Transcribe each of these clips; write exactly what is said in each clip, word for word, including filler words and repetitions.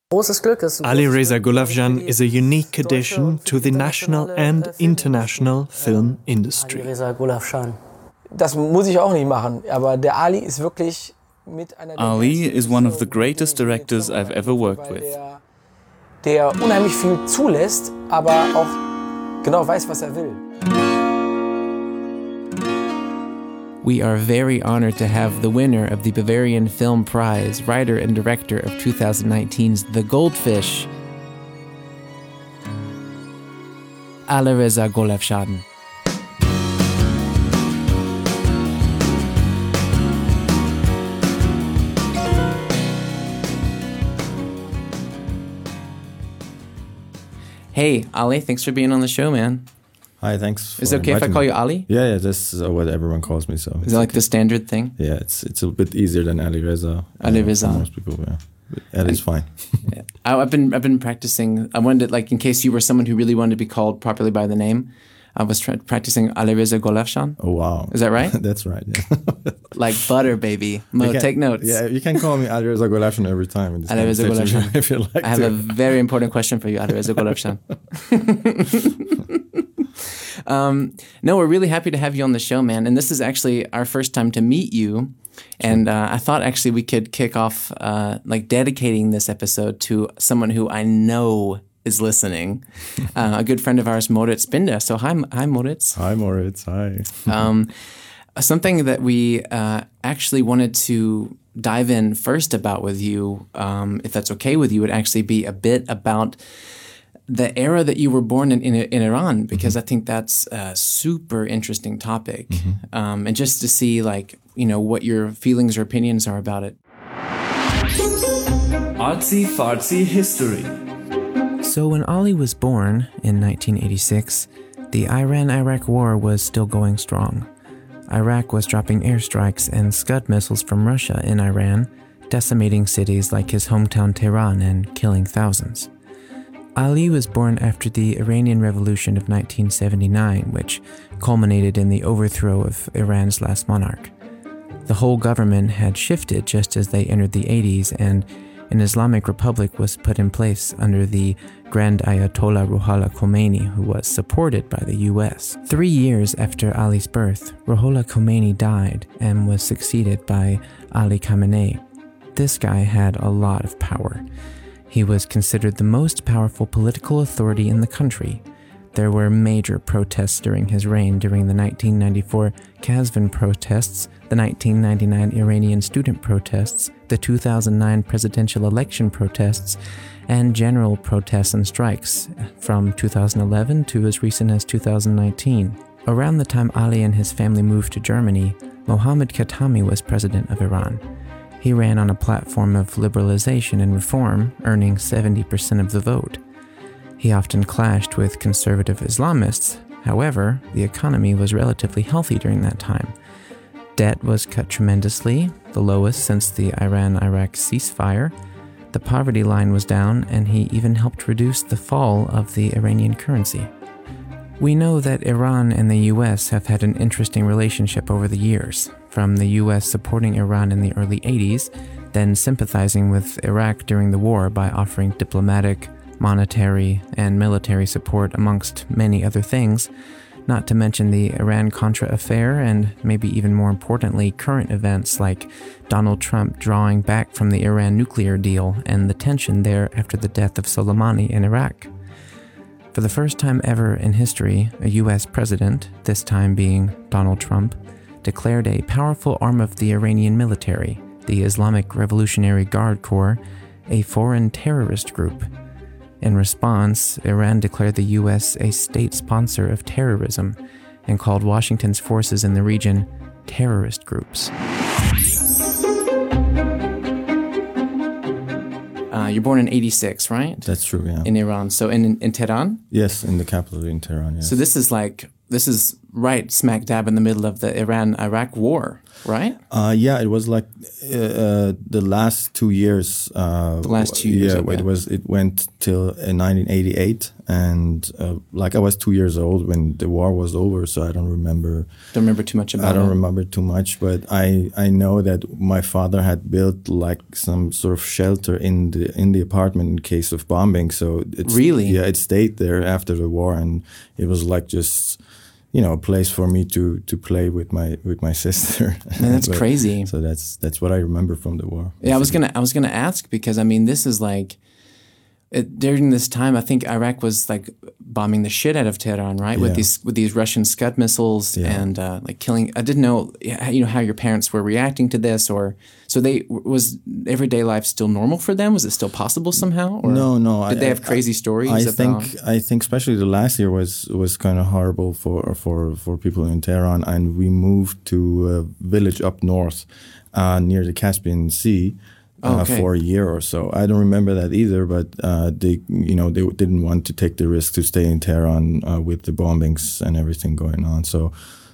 Ali Reza Golavjan is a unique addition to the national and international film industry. Das muss ich auch nicht machen, aber der Ali ist wirklich mit einer Ali is one of the greatest directors I've ever worked with. Der unheimlich viel zulässt, aber auch genau weiß, was er will. We are very honored to have the winner of the Bavarian Film Prize, writer and director of twenty nineteen's The Goldfish, Ali Reza Golavjan. Hey, Ali, thanks for being on the show, man. Hi, thanks. Is it okay if I call me. you Ali? Yeah, yeah, that's uh, what everyone calls me. So is that like okay. the standard thing? Yeah, it's it's a bit easier than Ali Reza. Ali Reza. Most people, yeah. Ali's fine. Yeah. I, I've been I've been practicing. I wanted, like, in case you were someone who really wanted to be called properly by the name, I was tra- practicing Ali Reza Golavjan. Oh wow, is that right? That's right. Yeah. Like butter, baby. Mo, can, take notes. Yeah, you can call me Ali Reza Golavjan every time. Ali Reza Golavjan. If you like I have to. a very important question for you, Ali Reza Golavjan. Um, no, we're really happy to have you on the show, man. And this is actually our first time to meet you. And uh, I thought actually we could kick off uh, like dedicating this episode to someone who I know is listening, uh, a good friend of ours, Moritz Binder. So hi, hi Moritz. Hi, Moritz. Hi. um, something that we uh, actually wanted to dive in first about with you, um, if that's okay with you, would actually be a bit about the era that you were born in, in, in Iran, because mm-hmm. I think that's a super interesting topic. Mm-hmm. Um, and just to see, like, you know, what your feelings or opinions are about it. Artsy Fartsy History. So when Ali was born in nineteen eighty-six, the Iran-Iraq war was still going strong. Iraq was dropping airstrikes and Scud missiles from Russia in Iran, decimating cities like his hometown Tehran and killing thousands. Ali was born after the Iranian Revolution of nineteen seventy-nine, which culminated in the overthrow of Iran's last monarch. The whole government had shifted just as they entered the eighties, and an Islamic Republic was put in place under the Grand Ayatollah Ruhollah Khomeini, who was supported by the U S. Three years after Ali's birth, Ruhollah Khomeini died and was succeeded by Ali Khamenei. This guy had a lot of power. He was considered the most powerful political authority in the country. There were major protests during his reign during the nineteen ninety-four Kazvin protests, the nineteen ninety-nine Iranian student protests, the two thousand nine presidential election protests, and general protests and strikes from two thousand eleven to as recent as two thousand nineteen. Around the time Ali and his family moved to Germany, Mohammad Khatami was president of Iran. He ran on a platform of liberalization and reform, earning seventy percent of the vote. He often clashed with conservative Islamists. However, the economy was relatively healthy during that time. Debt was cut tremendously, the lowest since the Iran-Iraq ceasefire. The poverty line was down, and he even helped reduce the fall of the Iranian currency. We know that Iran and the U S have had an interesting relationship over the years, from the U S supporting Iran in the early eighties, then sympathizing with Iraq during the war by offering diplomatic, monetary, and military support amongst many other things, not to mention the Iran-Contra affair and maybe even more importantly, current events like Donald Trump drawing back from the Iran nuclear deal and the tension there after the death of Soleimani in Iraq. For the first time ever in history, a U S president, this time being Donald Trump, declared a powerful arm of the Iranian military, the Islamic Revolutionary Guard Corps, a foreign terrorist group. In response, Iran declared the U S a state sponsor of terrorism and called Washington's forces in the region terrorist groups. Uh, you're born in eighty-six, right? That's true, yeah. In Iran. So in, in Tehran? Yes, in the capital in Tehran, yes. So this is like, this is right smack dab in the middle of the Iran-Iraq war, right? Uh, yeah, it was like uh, uh, the last two years. Uh, the last two years. Yeah, okay. it was. It went till uh, nineteen eighty-eight, and uh, like I was two years old when the war was over, so I don't remember. Don't remember too much about it. I don't it. remember too much, but I I know that my father had built like some sort of shelter in the in the apartment in case of bombing. So it's really, yeah, it stayed there after the war, and it was like just. You know, a place for me to to play with my with my sister. Man, that's but, crazy. So that's that's what I remember from the war. Yeah, I was gonna I was gonna ask because I mean this is like it, during this time I think Iraq was like bombing the shit out of Tehran, right? With yeah. these with these Russian Scud missiles yeah. and uh, like killing. I didn't know you know how your parents were reacting to this, or so they was everyday life still normal for them? Was it still possible somehow? Or no, no. Did I, they have I, crazy stories? I about... think I think especially the last year was was kind of horrible for for for people in Tehran, and we moved to a village up north uh, near the Caspian Sea. Uh, okay. For a year or so. I don't remember that either, but uh, they, you know, they didn't want to take the risk to stay in Tehran uh, with the bombings and everything going on. So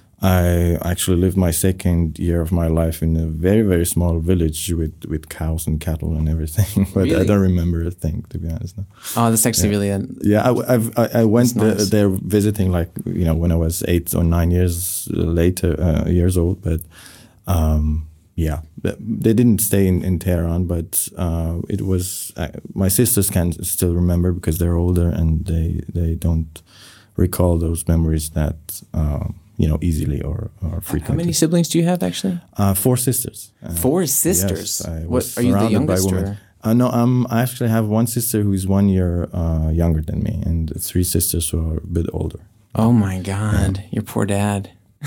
I actually lived my second year of my life in a very, very small village with, with cows and cattle and everything. But really? I don't remember a thing, to be honest. No. Oh, that's actually yeah. really a, yeah. I, I've, I, I went nice. the, there visiting, like you know, when I was eight or nine years later, uh, years old, but. Um, Yeah, they didn't stay in, in Tehran, but uh, it was uh, my sisters can still remember because they're older and they they don't recall those memories that uh, you know easily or, or frequently. How many siblings do you have actually? Uh, four sisters. Uh, four sisters. Yes, I what was are you the surrounded by youngest? women. Or? Uh, no, um, I actually have one sister who is one year uh, younger than me, and three sisters who are a bit older. Oh my God, yeah. Your poor dad.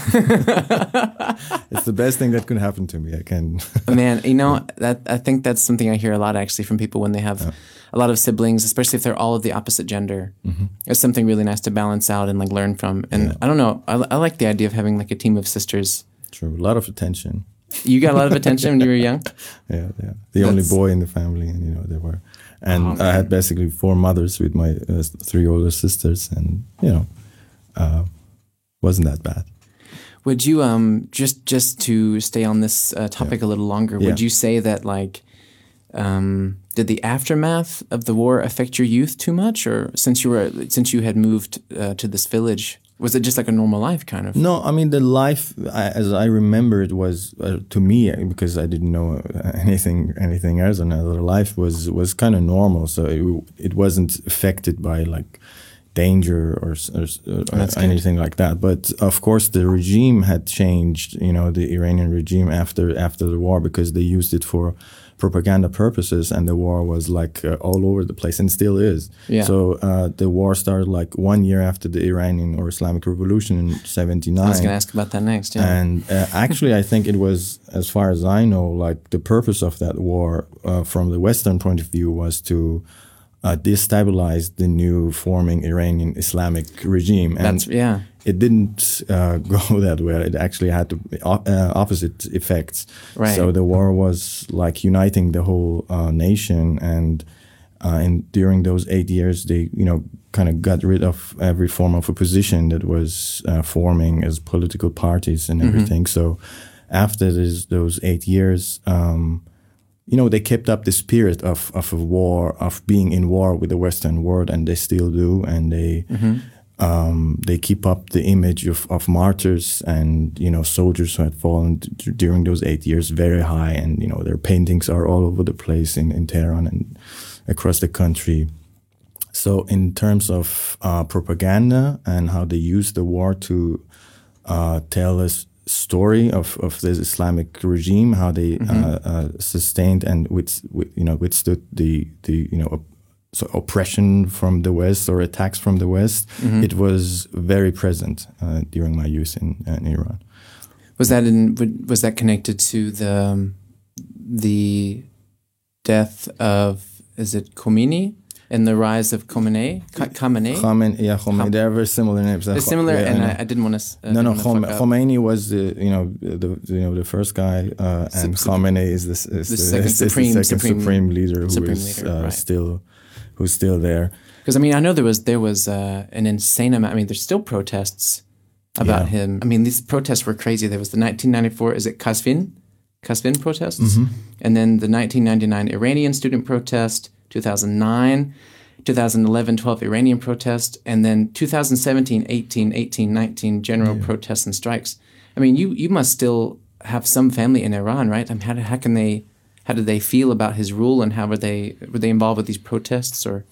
It's the best thing that could happen to me. I can. Man, you know that I think that's something I hear a lot actually from people when they have yeah. a lot of siblings, especially if they're all of the opposite gender. Mm-hmm. It's something really nice to balance out and like learn from. And yeah. I don't know, I, I like the idea of having like a team of sisters. True, a lot of attention. You got a lot of attention when you were young. Yeah, yeah. The that's... only boy in the family, and you know they were, and oh, I had basically four mothers with my uh, three older sisters, and you know, uh, wasn't that bad. Would you um just just to stay on this uh, topic yeah. a little longer? Yeah. Would you say that like um, did the aftermath of the war affect your youth too much, or since you were since you had moved uh, to this village, was it just like a normal life kind of? No, I mean the life I, as I remember it was uh, to me because I didn't know anything anything else. Another life was was kind of normal, so it it wasn't affected by like. Danger or, or, or anything like that, but of course the regime had changed. You know, the Iranian regime after after the war because they used it for propaganda purposes, and the war was like uh, all over the place and still is. Yeah. So uh, the war started like one year after the Iranian or Islamic Revolution in seventy-nine. I was going to ask about that next. Yeah. And uh, actually, I think it was, as far as I know, like the purpose of that war, uh, from the Western point of view, was to. Uh, destabilize the new forming Iranian Islamic regime, and That's, yeah. it didn't uh, go that well. It actually had to, uh, opposite effects. Right. So the war was like uniting the whole uh, nation, and uh, and during those eight years, they you know kind of got rid of every form of opposition that was uh, forming as political parties and everything. Mm-hmm. So after this, those eight years. Um, You know, they kept up the spirit of, of a war, of being in war with the Western world, and they still do. And they mm-hmm. um, they keep up the image of, of martyrs and, you know, soldiers who had fallen d- during those eight years very high. And, you know, their paintings are all over the place in, in Tehran and across the country. So in terms of uh, propaganda and how they use the war to uh, tell us story of, of this Islamic regime, how they mm-hmm. uh, uh, sustained and with, with you know withstood the the you know op- so oppression from the West or attacks from the West. Mm-hmm. It was very present uh, during my youth in, in Iran. Was that in was that connected to the um, the death of is it Khomeini? And the rise of Khamenei? Khamenei? Khamenei, yeah, Khamenei. They're very similar names. They're similar, yeah, and I, I didn't want to. Uh, no, no. Khomeini was the you know the you know the first guy, uh, and Sup- Khamenei is the, is the, the second, is supreme, the second supreme, supreme leader who supreme is leader, uh, right. still who's still there. Because I mean, I know there was there was uh, an insane amount. I mean, there's still protests about Yeah. him. I mean, these protests were crazy. There was the nineteen ninety-four, is it Kasvin? Kasvin protests? Mm-hmm. And then the nineteen ninety-nine Iranian student protest, two thousand nine, two thousand eleven twelve Iranian protest, and then two thousand seventeen eighteen, eighteen nineteen general protests and strikes. I mean, you, you must still have some family in Iran, right? I mean, how, do- how can they, how did they feel about his rule, and how were they, were they involved with these protests, or?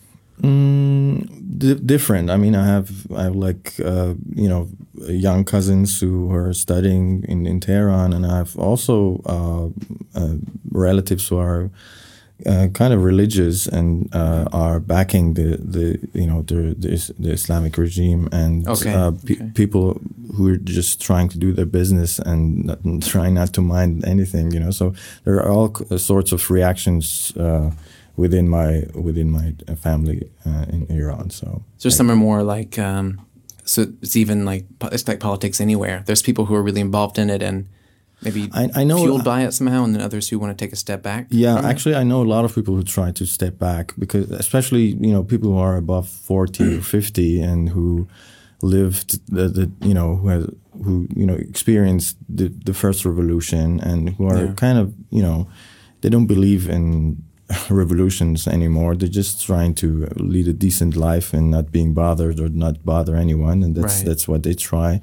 Mm, di- different. I mean, I have I have like uh, you know young cousins who are studying in, in Tehran, and I have also uh, uh, relatives who are uh, kind of religious and uh, are backing the, the you know the the, is- the Islamic regime, and Okay, uh, pe- okay. people who are just trying to do their business and, not, and trying not to mind anything. You know, so there are all c- sorts of reactions. Uh, within my within my family uh, in Iran. So So some are more like, um, so it's even like, it's like politics anywhere. There's people who are really involved in it and maybe I, I know fueled by it somehow, and then others who want to take a step back. yeah, from it. actually I know a lot of people who try to step back, because especially, you know, people who are above forty or fifty and who lived the, the you know who has who you know experienced the, the first revolution, and who are Yeah. kind of, you know, they don't believe in revolutions anymore. They're just trying to lead a decent life and not being bothered or not bother anyone, and that's Right. that's what they try.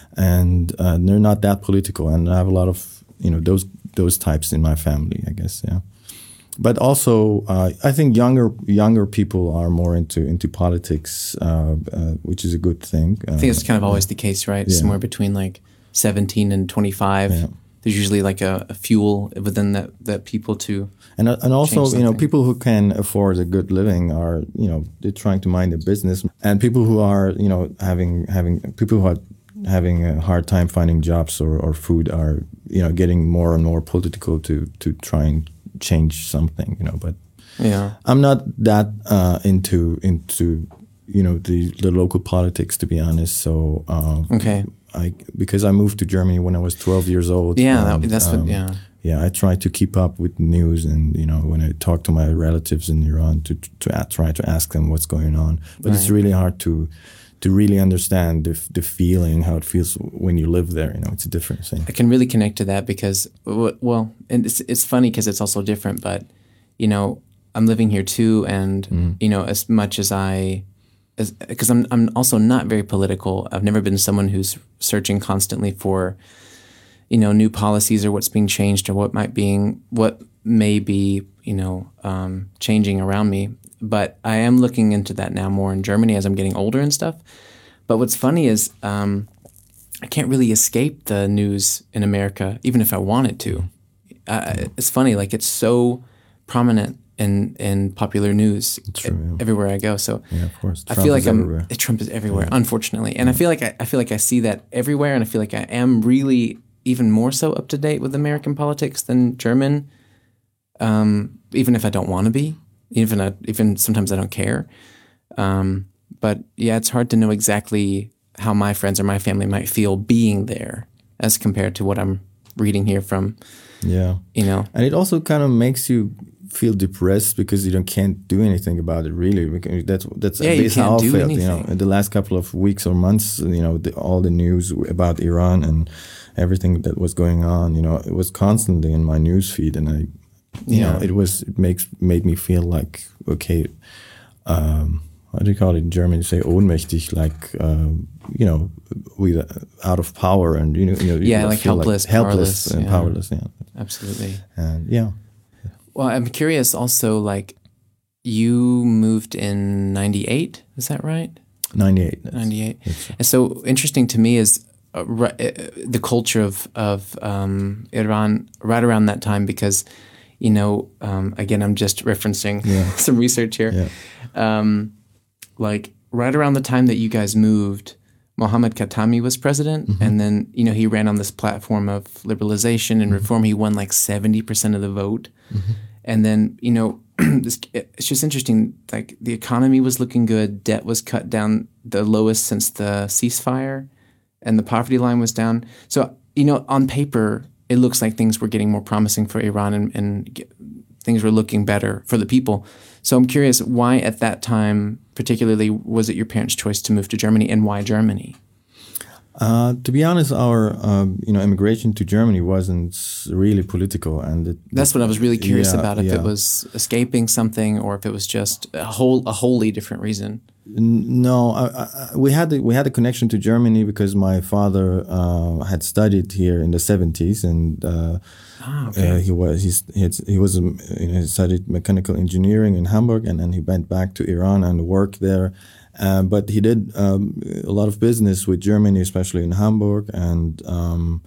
And uh, they're not that political, and I have a lot of, you know, those those types in my family, I guess. Yeah, but also uh, I think younger younger people are more into into politics, uh, uh, which is a good thing. Uh, I think it's kind of always the case, right? Yeah. Somewhere between like seventeen and twenty-five. Yeah. There's usually like a, a fuel within that, that people to, And uh, and also, change you know, something. people who can afford a good living are, you know, they're trying to mind their business, and people who are, you know, having having people who are having a hard time finding jobs or, or food are, you know, getting more and more political to to try and change something, you know. But yeah. I'm not that uh, into into you know the the local politics, to be honest. So uh, Okay. I because I moved to Germany when I was twelve years old. Yeah, that, and, that's um, what, yeah. Yeah, I try to keep up with news, and you know, when I talk to my relatives in Iran, to to a- try to ask them what's going on. But it's Right. really hard to to really understand the f- the feeling, how it feels when you live there. You know, it's a different thing. I can really connect to that because, w- well, and it's it's funny because it's also different. But you know, I'm living here too, and you know, as much as I, as because I'm I'm also not very political. I've never been someone who's searching constantly for, you know, new policies or what's being changed or what might being what may be, you know, um, changing around me. But I am looking into that now more in Germany as I'm getting older and stuff. But what's funny is um, I can't really escape the news in America, even if I wanted to. Uh, it's funny, like it's so prominent in, in popular news true, yeah. everywhere I go. So Yeah, of course. I Trump feel like is I'm everywhere. Trump is everywhere, unfortunately, and I feel like I, I feel like I see that everywhere, and I feel like I am really even more so up to date with American politics than German. Um, even if I don't want to be, even I, even sometimes I don't care. Um, but yeah, it's hard to know exactly how my friends or my family might feel being there as compared to what I'm reading here from, Yeah, you know. and it also kind of makes you feel depressed because you don't can't do anything about it, really. Because that's that's Yeah, at you least can't how I do felt. You know, anything. in the last couple of weeks or months, you know, the, all the news about Iran and everything that was going on, you know, it was constantly in my news feed, and I, you Yeah. know, it was it makes made me feel like, okay, um, what do you call it in German? You say ohnmächtig, like um, you know, with uh, out of power, and you know, you know, you Yeah, know, like feel helpless, helpless powerless, and yeah. powerless. Yeah, Absolutely. and yeah. Well, I'm curious also, like, you moved in ninety-eight, is that right? ninety-eight. that's- ninety-eight. that's- And so interesting to me is uh, ri- uh, the culture of, of um, Iran right around that time because, you know, um, again, I'm just referencing Yeah. some research here. Yeah. Um, like right around the time that you guys moved, Mohammad Khatami was president, Mm-hmm. and then, you know, he ran on this platform of liberalization and Mm-hmm. reform. He won like seventy percent of the vote. And then, you know, this, it's just interesting, like the economy was looking good, debt was cut down the lowest since the ceasefire, and the poverty line was down. So, you know, on paper, it looks like things were getting more promising for Iran and, and get, things were looking better for the people. So I'm curious, why at that time, particularly, was it your parents' choice to move to Germany, and why Germany? Uh, to be honest, our um, you know immigration to Germany wasn't really political, and it, That's what I was really curious yeah, about. If yeah. it was escaping something, or if it was just a whole a wholly different reason. N- No, I, I, we had a, we had a connection to Germany because my father uh, had studied here in the seventies, and uh, Ah, okay. uh, he was he's, he, had, he was um, you know, he studied mechanical engineering in Hamburg, and then he went back to Iran and worked there. Uh, but he did um, a lot of business with Germany, especially in Hamburg, and. Um,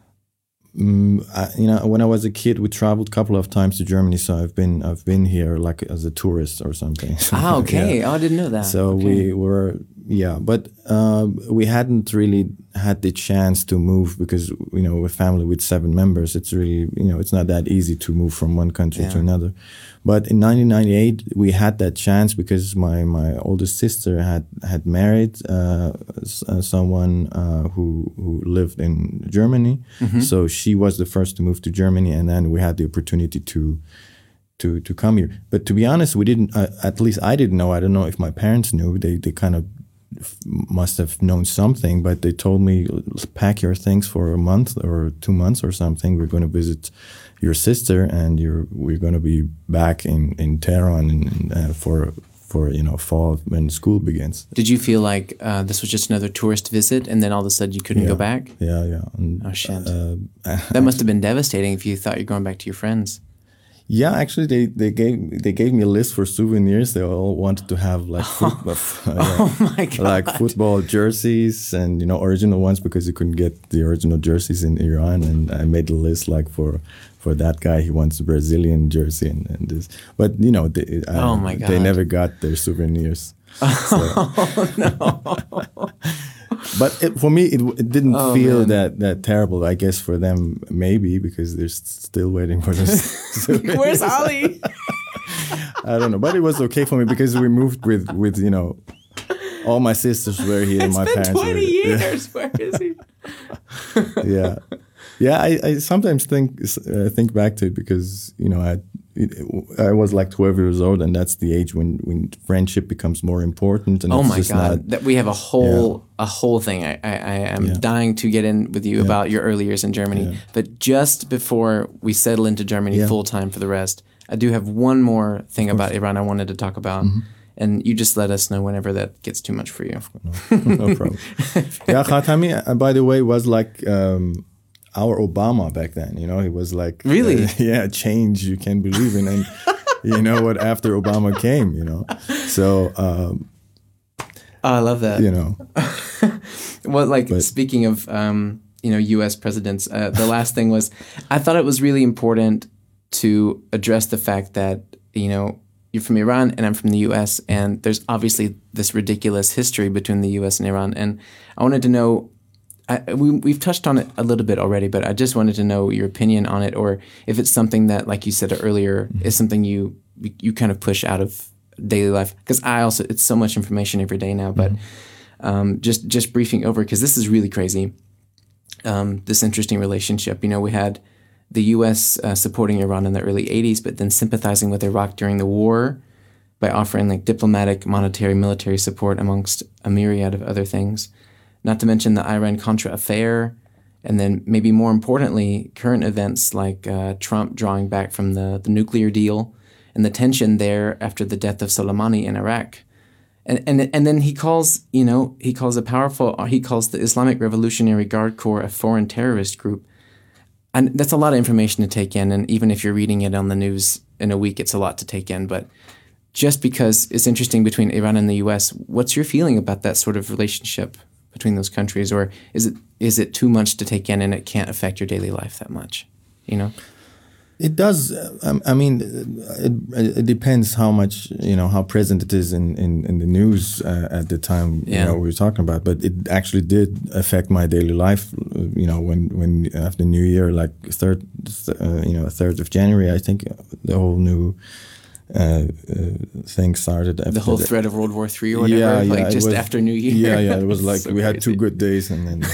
Mm, I, you know, when I was a kid, we traveled a couple of times to Germany, so I've been I've been here like as a tourist or something. Ah, okay. Yeah. Oh, I didn't know that. So Okay. we were, yeah, but uh, we hadn't really had the chance to move because, you know, we're a family with seven members. It's really, you know, it's not that easy to move from one country Yeah. to another. But in nineteen ninety-eight, we had that chance because my, my oldest sister had, had married uh, s- uh, someone uh, who, who lived in Germany. Mm-hmm. So she was the first to move to Germany, and then we had the opportunity to to to come here. But to be honest, we didn't. Uh, at least I didn't know. I don't know if my parents knew. They they kind of f- must have known something. But they told me, pack your things for a month or two months or something. We're going to visit your sister, and you're we're going to be back in in Tehran in, uh, for for you know fall when school begins. Did you feel like uh, this was just another tourist visit, and then all of a sudden you couldn't Yeah. go back? Yeah, yeah. And, Oh shit! uh, That must have been devastating if you thought you're going back to your friends. Yeah, actually, they, they gave they gave me a list for souvenirs. They all wanted to have like football, Oh my god! like football jerseys and you know original ones because you couldn't get the original jerseys in Iran. And I made a list like for for that guy, he wants a Brazilian jersey and, and this. But you know, they, uh, Oh my they God. never got their souvenirs. Oh no! But it, for me, it, it didn't Oh, feel man. that that terrible. I guess for them, maybe because they're s- still waiting for this. Where's Ali? I don't know, but it was okay for me because we moved with, with you know, all my sisters were here, It's my been parents twenty were years. Where is he? Yeah, yeah. I, I sometimes think uh, think back to it because you know I it, I was like twelve years old, and that's the age when, when friendship becomes more important. And Oh it's my just god! not- That we have a whole a whole thing. I I, I am Yeah. dying to get in with you Yeah. about your early years in Germany. Yeah. But just before we settle into Germany Yeah. full time for the rest, I do have one more thing about Iran I wanted to talk about. Mm-hmm. And you just let us know whenever that gets too much for you. no problem. Yeah, Khatami, uh, by the way, was like um, our Obama back then. You know, he was like Really? uh, yeah, change you can believe in, and you know what? After Obama came, you know, so um, Oh, I love that. you know, Well, like But- speaking of um, you know U S presidents, uh, the last thing was I thought it was really important to address the fact that you know you're from Iran and I'm from the U S and there's obviously this ridiculous history between the U S and Iran, and I wanted to know. I, we, we've touched on it a little bit already, but I just wanted to know your opinion on it, or if it's something that, like you said earlier, is something you you kind of push out of daily life. Because I also, it's so much information every day now, but um, just just briefing over, because this is really crazy. Um, this interesting relationship. You know, we had the U S uh, supporting Iran in the early eighties, but then sympathizing with Iraq during the war by offering like diplomatic, monetary, military support amongst a myriad of other things. Not to mention the Iran-Contra affair, and then maybe more importantly, current events like uh, Trump drawing back from the, the nuclear deal and the tension there after the death of Soleimani in Iraq. And, and and then he calls, you know, he calls a powerful, he calls the Islamic Revolutionary Guard Corps a foreign terrorist group. And that's a lot of information to take in. And even if you're reading it on the news in a week, it's a lot to take in. But just because it's interesting between Iran and the U S, what's your feeling about that sort of relationship between those countries? Or is it is it too much to take in and it can't affect your daily life that much, you know? it does. uh, I mean, it, it depends how much you know how present it is in in, in the news uh, at the time. Yeah. You know, we were talking about, but it actually did affect my daily life. uh, You know, when when after New Year, like third, uh, you know, third of January, I think uh, the whole new uh, uh, thing started. After The whole the- threat of World War Three or whatever, Yeah, yeah, like it just was- after New Year. Yeah, yeah. It was like So we had two crazy. good days, and then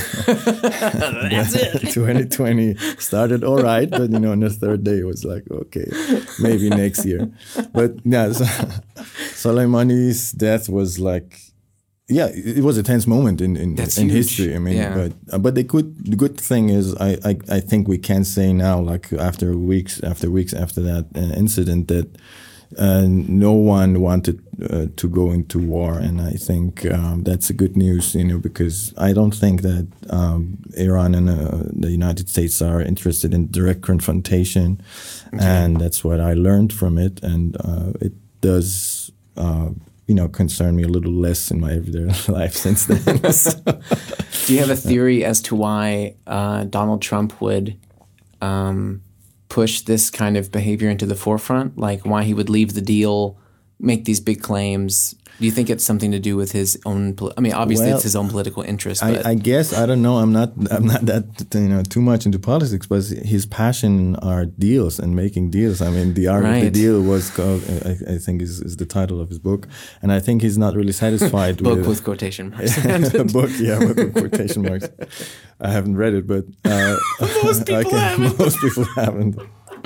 That's it. twenty twenty started all right, but you know, on the third day it was like, okay, maybe next year. But yeah, so, Soleimani's death was like, yeah, it was a tense moment in in, That's in huge. history. I mean, Yeah. but uh, but the good the good thing is, I, I I think we can say now, like after weeks after weeks after that uh, incident, that uh, no one wanted uh, to go into war, and I think um, that's a good news, you know, because I don't think that um, Iran and uh, the United States are interested in direct confrontation, okay. and that's what I learned from it, and uh, it does. Uh, you know, concern me a little less in my everyday life since then. So. Do you have a theory as to why uh, Donald Trump would um, push this kind of behavior into the forefront? Like why he would leave the deal, make these big claims? Do you think it's something to do with his own? Poli- I mean, obviously well, it's his own political interest. I, But I guess I don't know. I'm not. I'm not that you know too much into politics, but his passion are deals and making deals. I mean, the art right. of the deal was called. I, I think is, is the title of his book, and I think he's not really satisfied book with with quotation marks. book. Yeah, with quotation marks. I haven't read it, but uh, most people okay, haven't. Most people haven't.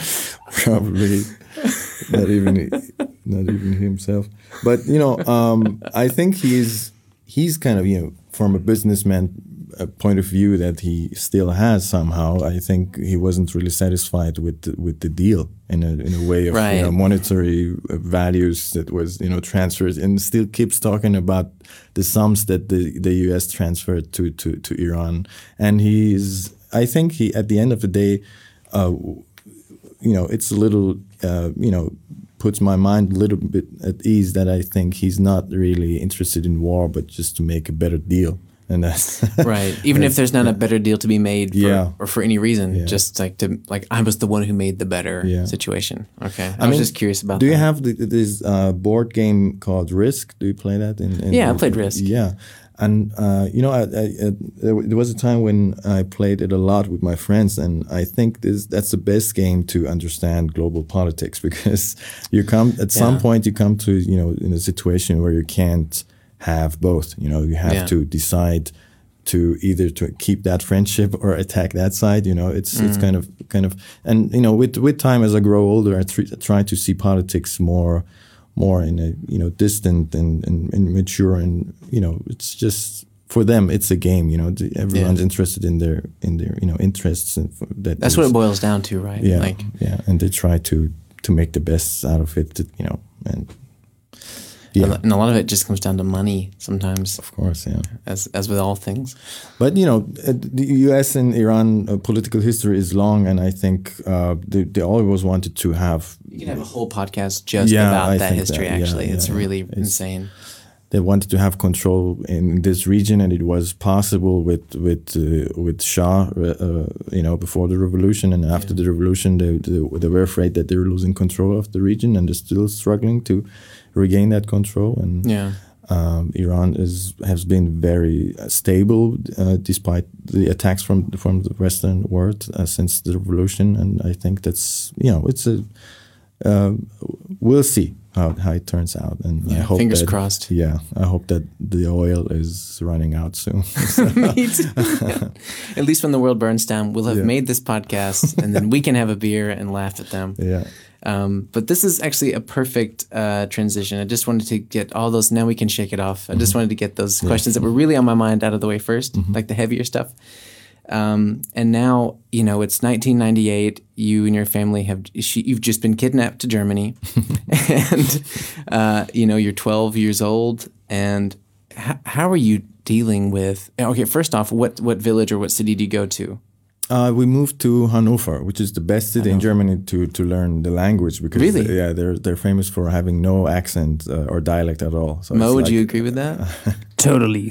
Probably not even not even himself. But you know, um, I think he's he's kind of you know from a businessman uh, point of view that he still has somehow. I think he wasn't really satisfied with the, with the deal in a in a way of right. you know, monetary values that was you know transferred, and still keeps talking about the sums that the the U S transferred to to to Iran. And he's I think he at the end of the day. Uh, you know, it's a little, uh, you know, puts my mind a little bit at ease that I think he's not really interested in war, but just to make a better deal. And that's right. Even if there's not a better deal to be made, for, yeah. or for any reason, yeah. just like to like I was the one who made the better yeah. situation. Okay, I, I was mean, just curious about. Do that. you have the, this uh, board game called Risk? Do you play that? In, in yeah, in, I played Risk. Yeah. And, uh, you know, I, I, I, there was a time when I played it a lot with my friends, and I think this that's the best game to understand global politics, because you come, at some yeah. point, you come to, you know, in a situation where you can't have both. You know, you have yeah. to decide to either to keep that friendship or attack that side. You know, it's mm. it's kind of, kind of, and, you know, with, with time as I grow older, I tr- try to see politics more more in a, you know, distant and, and, and mature, and, you know, it's just, for them, it's a game, you know, everyone's yeah. interested in their, in their, you know, interests. And that That's what it boils down to, right? Yeah, like, yeah, and they try to, to make the best out of it, you know, and yeah. And a lot of it just comes down to money sometimes. Of course, yeah. As as with all things. But, you know, the U S and Iran uh, political history is long, and I think uh, they, they always wanted to have... You can have a whole podcast just yeah, about I that history, that, actually. Yeah, it's yeah, really it's, insane. They wanted to have control in this region, and it was possible with with uh, with Shah, uh, you know, before the revolution, and after yeah. the revolution, they, they they were afraid that they were losing control of the region, and they're still struggling to regain that control. And yeah. um, Iran is has been very stable uh, despite the attacks from from the Western world uh, since the revolution, and I think that's you know it's a uh, we'll see. How, how it turns out, and yeah, I hope fingers that, crossed. Yeah, I hope that the oil is running out soon. Me too. Yeah. At least when the world burns down, we'll have yeah. made this podcast, and then we can have a beer and laugh at them. Yeah. Um, but this is actually a perfect uh, transition. I just wanted to get all those. Now we can shake it off. I just mm-hmm. wanted to get those yeah. questions that were really on my mind out of the way first, mm-hmm. like the heavier stuff. Um, and now, you know, it's nineteen ninety-eight. You and your family have, she, you've just been kidnapped to Germany. and, uh, you know, you're twelve years old. And h- how are you dealing with, okay, first off, what, what village or what city do you go to? Uh, we moved to Hanover, which is the best city Hanover. in Germany to, to learn the language, because really? they, yeah, they're they're famous for having no accent uh, or dialect at all. So Mo, would like, you agree with that? Totally.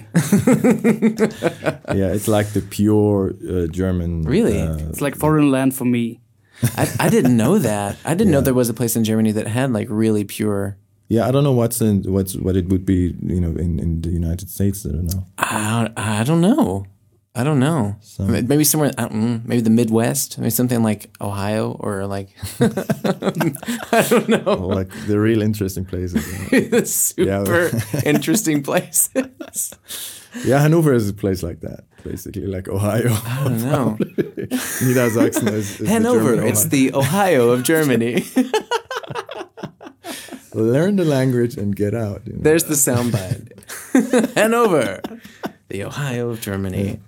Yeah, it's like the pure uh, German. Really? Uh, it's like foreign land for me. I, I didn't know that. I didn't yeah. know there was a place in Germany that had like really pure. Yeah, I don't know what's in, what's what it would be, you know, in, in the United States. I don't know. I I don't know. I don't know. So, maybe somewhere, I don't know, maybe the Midwest, maybe something like Ohio or like, I don't know. Like the real interesting places. The super yeah. interesting places. Yeah, Hanover is a place like that, basically, like Ohio. I don't know. Niedersachsen is, is Hanover, the it's the Ohio of Germany. Learn the language and get out. You know? There's the soundbite. Hanover, the Ohio of Germany.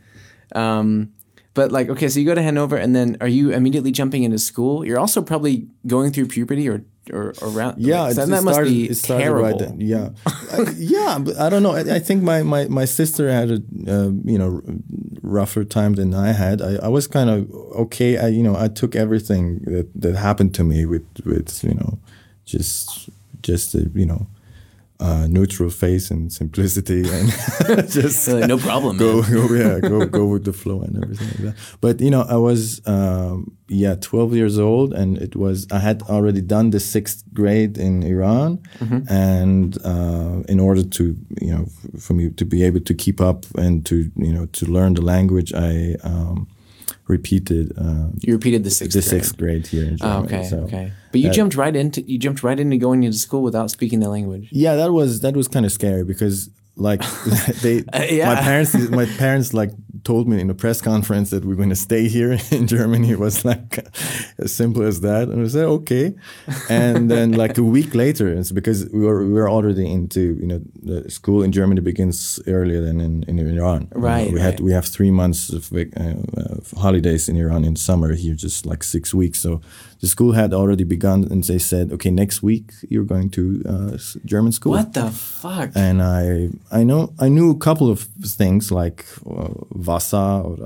Um, but like, okay, so you go to Hanover, and then are you immediately jumping into school? You're also probably going through puberty or or around. Yeah, like, it, so it that must started, be it started terrible. right then. Yeah, I, yeah, but I don't know. I, I think my, my, my sister had a uh, you know rougher time than I had. I, I was kind of okay. I you know I took everything that, that happened to me with with you know just just a, you know. Uh, neutral face and simplicity, and just So, like, no problem. go, man. go, yeah, go, go with the flow and everything like that. But you know, I was, um, yeah, twelve years old, and it was I had already done the sixth grade in Iran, mm-hmm. and uh, in order to, you know, f- for me to be able to keep up and to, you know, to learn the language, I um, repeated. Uh, You repeated the sixth the grade. sixth grade here in Germany. Oh, okay, so okay. But you that- jumped right into you jumped right into going into school without speaking the language. Yeah, that was that was kind of scary because like they Uh, yeah. my parents my parents like told me in a press conference that we're going to stay here in Germany. It was like as simple as that, and I said okay. And then like a week later, it's because we were we were already into you know the school in Germany begins earlier than in, in Iran. You know, Right, we right. had we have three months of, vac- uh, of holidays in Iran in summer. Here just like six weeks. So the school had already begun, and they said, okay, next week you're going to uh, s- German school. What the fuck? And I, I know, I knew a couple of things like uh, Wasser or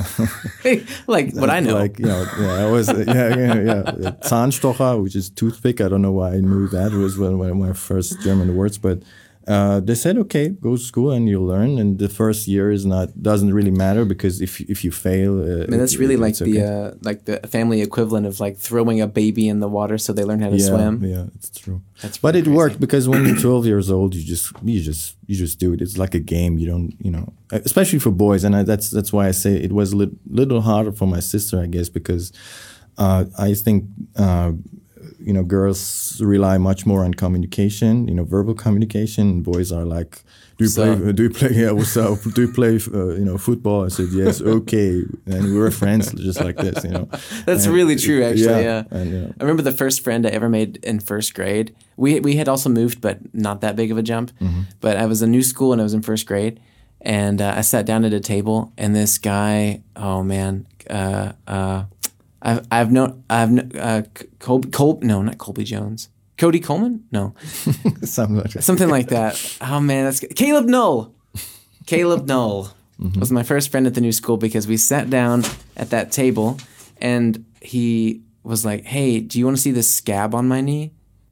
uh, Like what I know. like you know, yeah, I was, uh, yeah, yeah, yeah, Zahnstocher, which is toothpick. I don't know why I knew that. It was one of my first German words, but uh, they said, okay, go to school and you'll learn. And the first year is not doesn't really matter because if if you fail, uh, I mean, that's it- really it- like it's okay. the uh, like the family equivalent of like throwing a baby in the water so they learn how to yeah, swim. Yeah, it's true. That's but pretty it crazy. worked because when you're twelve years old, you just you just you just do it. It's like a game. You don't you know, especially for boys, and I, that's that's why I say it was a lit, little harder for my sister, I guess, because uh, I think. Uh, you know, girls rely much more on communication, you know, verbal communication. And boys are like, do you So- play, do you play, yeah, what's up? Do you play, uh, you know, football? I said, yes, okay. And we were friends just like this, you know. That's And- really true, actually. Yeah. And, you know, I remember the first friend I ever made in first grade. We we had also moved, but not that big of a jump. Mm-hmm. But I was in new school and I was in first grade, and uh, I sat down at a table, and this guy, oh man, uh, uh, I've I've known I've kn- uh, Colby, Col no not Colby Jones, Cody Coleman, no, something like that. something like that. Oh man, that's Caleb Null. Caleb Null Mm-hmm. was my first friend at the new school because we sat down at that table, and he was like, "Hey, do you want to see this scab on my knee?"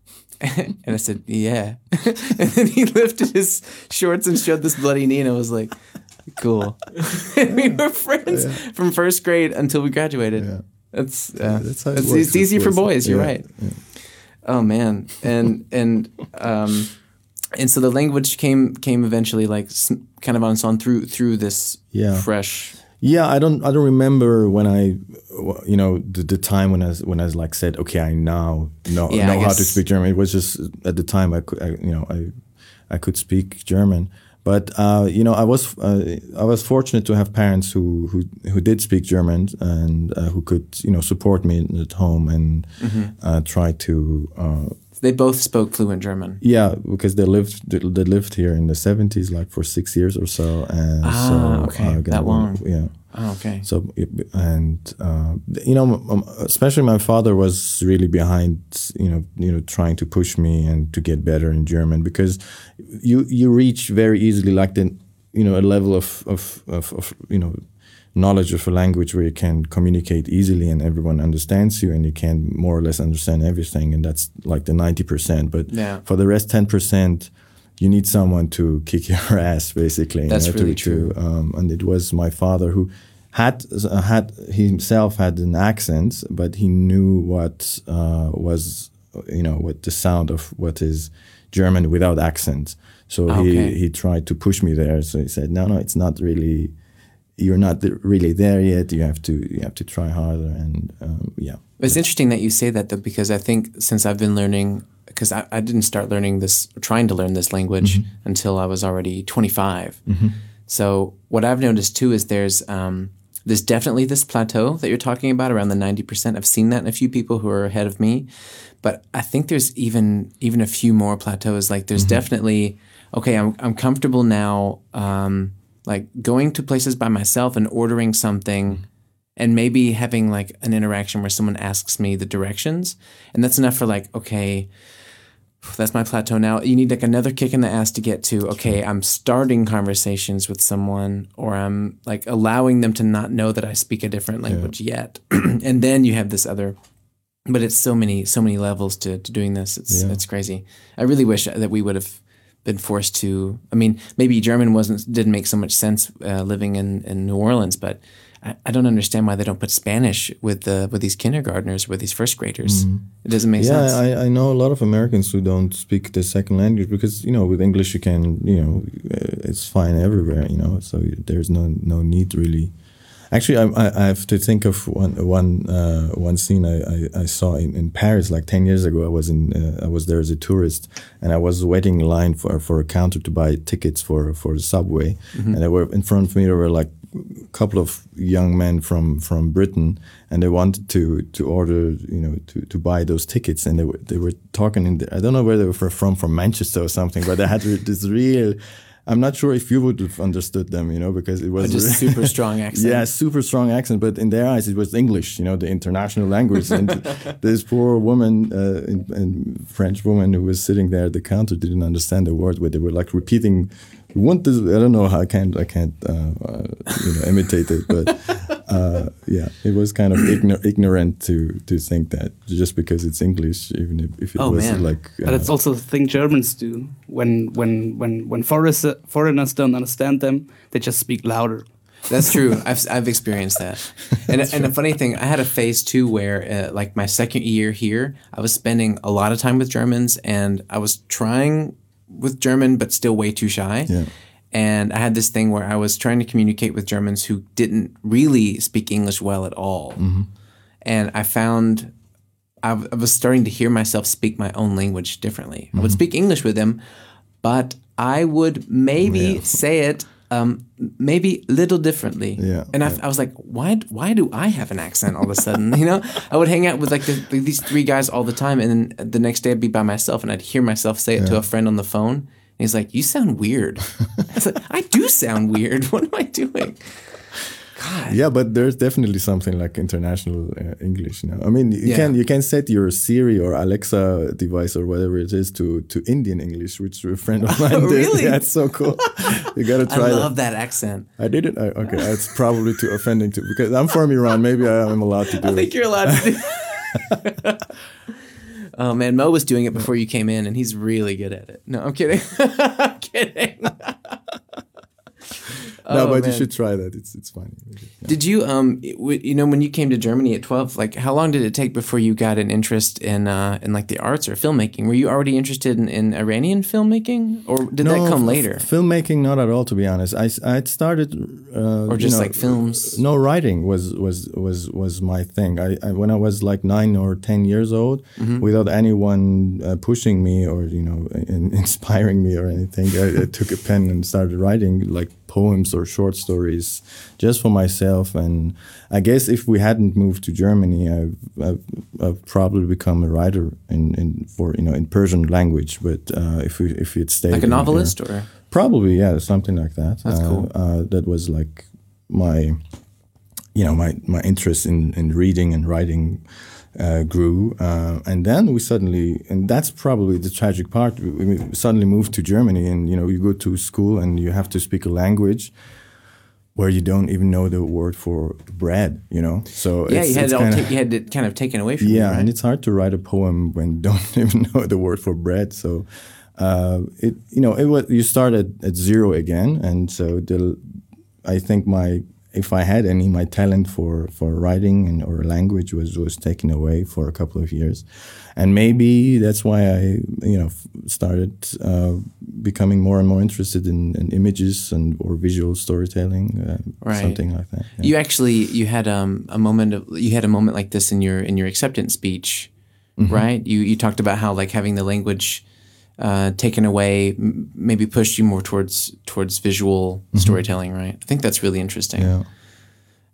And I said, "Yeah." And then he lifted his shorts and showed this bloody knee, and I was like, "Cool." And we were friends from first grade until we graduated. Yeah. That's uh, Yeah, that's how it it's, works it's with easy for boys. boys. You're Yeah, right. Oh man, and and um, and so the language came came eventually, like s- kind of on its own through through this Yeah. fresh. Yeah, I don't. I don't remember when I, you know, the, the time when I was, when I was like said, okay, I now know Yeah, I know how to guess- speak German. It was just at the time I could, I, you know, I, I could speak German. But uh, you know, I was uh, I was fortunate to have parents who who, who did speak German and uh, who could you know support me at home and Mm-hmm. uh, try to. Uh, They both spoke fluent German. yeah, because they lived they, they lived here in the seventies, like for six years or so, and Ah, so okay, uh, that long. Yeah. Oh, okay. So it- and uh, you know, um, especially my father was really behind, you know, you know, trying to push me and to get better in German because you you reach very easily like the you know a level of of of, of you know knowledge of a language where you can communicate easily and everyone understands you and you can more or less understand everything, and that's like the ninety percent. But Yeah. for the rest ten percent. You need someone to kick your ass, basically. you That's know, really to, true. To, um, and it was my father who had uh, had he himself had an accent, but he knew what uh, was you know what the sound of what is German without accent. So Okay. he he tried to push me there. So he said, no, no, it's not really. You're not th- really there yet. You have to you have to try harder. And um, yeah, It's interesting that you say that, though, because I think since I've been learning, because I, I didn't start learning this, trying to learn this language Mm-hmm. until I was already twenty-five. So what I've noticed too is there's um, there's definitely this plateau that you're talking about around the ninety percent. I've seen that in a few people who are ahead of me, but I think there's even even a few more plateaus. Like there's mm-hmm. definitely, okay, I'm I'm comfortable now, um, like going to places by myself and ordering something, and maybe having like an interaction where someone asks me the directions, and that's enough for like, okay, that's my plateau now. You need like another kick in the ass to get to, okay, I'm starting conversations with someone, or I'm like allowing them to not know that I speak a different language yeah. yet. And then you have this other, but it's so many, so many levels to, to doing this. It's, yeah. it's crazy. I really wish that we would have been forced to, I mean, maybe German wasn't, didn't make so much sense uh, living in, in New Orleans, but I, I don't understand why they don't put Spanish with the with these kindergartners, with these first graders. Mm. It doesn't make yeah, sense. Yeah, I, I know a lot of Americans who don't speak the second language because, you know, with English you can, you know, it's fine everywhere, you know, so there's no no need really. Actually, I, I have to think of one one uh, one scene I, I, I saw in, in Paris like ten years ago. I was in uh, I was there as a tourist, and I was waiting in line for for a counter to buy tickets for for the subway, mm-hmm. and they were in front of me. There were like a couple of young men from, from Britain, and they wanted to to order, you know, to, to buy those tickets, and they were they were talking in the, I don't know where they were from, from Manchester or something, but they had this real. I'm not sure if you would have understood them, you know, because it was just really, super strong accent. Yeah, super strong accent, but in their eyes it was English, you know, the international language. And this poor woman, uh, in, in French woman who was sitting there at the counter didn't understand the word, where they were like repeating. Want this? I don't know how I can't I can't uh, uh, you know imitate it, but uh, yeah, it was kind of igno- ignorant to to think that just because it's English, even if, if it oh, was man. like. Uh, but it's also the thing Germans do when when when when foreigners foreigners don't understand them, they just speak louder. That's true. I've I've experienced that. And and the funny thing, I had a phase too where, uh, like my second year here, I was spending a lot of time with Germans, and I was trying with German, but still way too shy. Yeah. And I had this thing where I was trying to communicate with Germans who didn't really speak English well at all. Mm-hmm. And I found I, w- I was starting to hear myself speak my own language differently. Mm-hmm. I would speak English with them, but I would maybe yeah. say it um, maybe a little differently. Yeah, and I, yeah. I was like, why why do I have an accent all of a sudden? You know, I would hang out with like the, these three guys all the time, and then the next day I'd be by myself, and I'd hear myself say it yeah. to a friend on the phone. And he's like, you sound weird. I was like, I do sound weird. What am I doing? God. Yeah, but there's definitely something like international uh, English now. I mean, you yeah. can you can set your Siri or Alexa device or whatever it is to, to Indian English, which a friend of mine oh, did. Really? Yeah, it's so cool. You gotta try I love that. that accent. I did it. I, okay, it's probably too offending to because I'm from Iran. Maybe I am allowed to do I it. think you're allowed to do it. Oh man, Mo was doing it before you came in, and he's really good at it. No, I'm kidding. I'm kidding. No, oh, but man. you should try that. It's it's funny. Yeah. Did you um w- you know when you came to Germany at twelve, like how long did it take before you got an interest in uh in like the arts or filmmaking? Were you already interested in, in Iranian filmmaking, or did no, that come f- later? Filmmaking, not at all, to be honest. I I started uh, or just you know, like films. No, writing was was was was my thing. I, I when I was like nine or ten years old, mm-hmm. without anyone uh, pushing me or you know in, inspiring me or anything, I, I took a pen and started writing like poems or short stories just for myself. And I guess if we hadn't moved to Germany, I've, I've, I've probably become a writer in, in for you know in Persian language. But uh, if we if it stayed like a novelist here, or probably yeah something like that. That's uh, cool. Uh, that was like my you know my my interest in in reading and writing. Uh, grew, uh, and then we suddenly, and that's probably the tragic part. We, we suddenly moved to Germany, and you know, you go to school and you have to speak a language where you don't even know the word for bread. You know, so yeah, it's, you had it's it all kinda, ta- you had it kind of taken away from yeah, you. Yeah, right? And it's hard to write a poem when you don't even know the word for bread. So uh, it, you know, it was you start at, at zero again, and so the, I think my. If I had any, my talent for, for writing and or language was, was taken away for a couple of years, and maybe that's why I you know started uh, becoming more and more interested in, in images and or visual storytelling, uh, right. something like that. Yeah. You actually you had um, a moment of you had a moment like this in your in your acceptance speech, mm-hmm. right? You you talked about how like having the language uh, taken away m- maybe pushed you more towards towards visual mm-hmm. storytelling, right? I think that's really interesting. Yeah.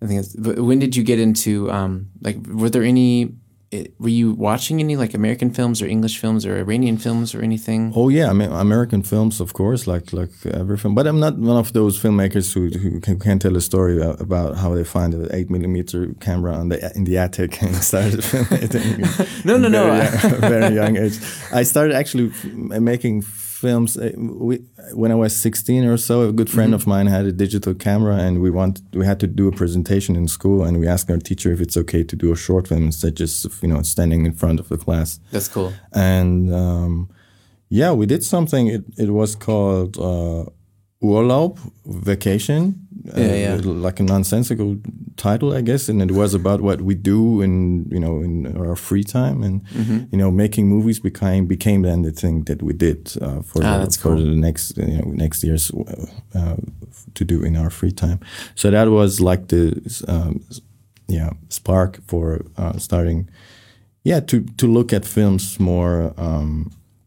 I think it's, but when did you get into, um, like, were there any, it, were you watching any, like, American films or English films or Iranian films or anything? Oh yeah, I mean, American films, of course, like like every film. But I'm not one of those filmmakers who who can, can tell a story about how they find an eight millimeter camera on the in the attic and started filming. no, no, no. Very, young, very young age. I started actually making films uh, we, when I was sixteen or so. A good friend mm-hmm. of mine had a digital camera, and we wanted we had to do a presentation in school, and we asked our teacher if it's okay to do a short film instead just of, you know, standing in front of the class. That's cool. And um, yeah, we did something. It it was called uh, Urlaub, vacation. Yeah, yeah. Uh, like a nonsensical title, I guess, and it was about what we do in you know in our free time, and mm-hmm. you know making movies became became then the thing that we did uh, for ah, the, for cool. the next you know next years uh, to do in our free time. So that was like the um, yeah spark for uh, starting yeah to to look at films more um,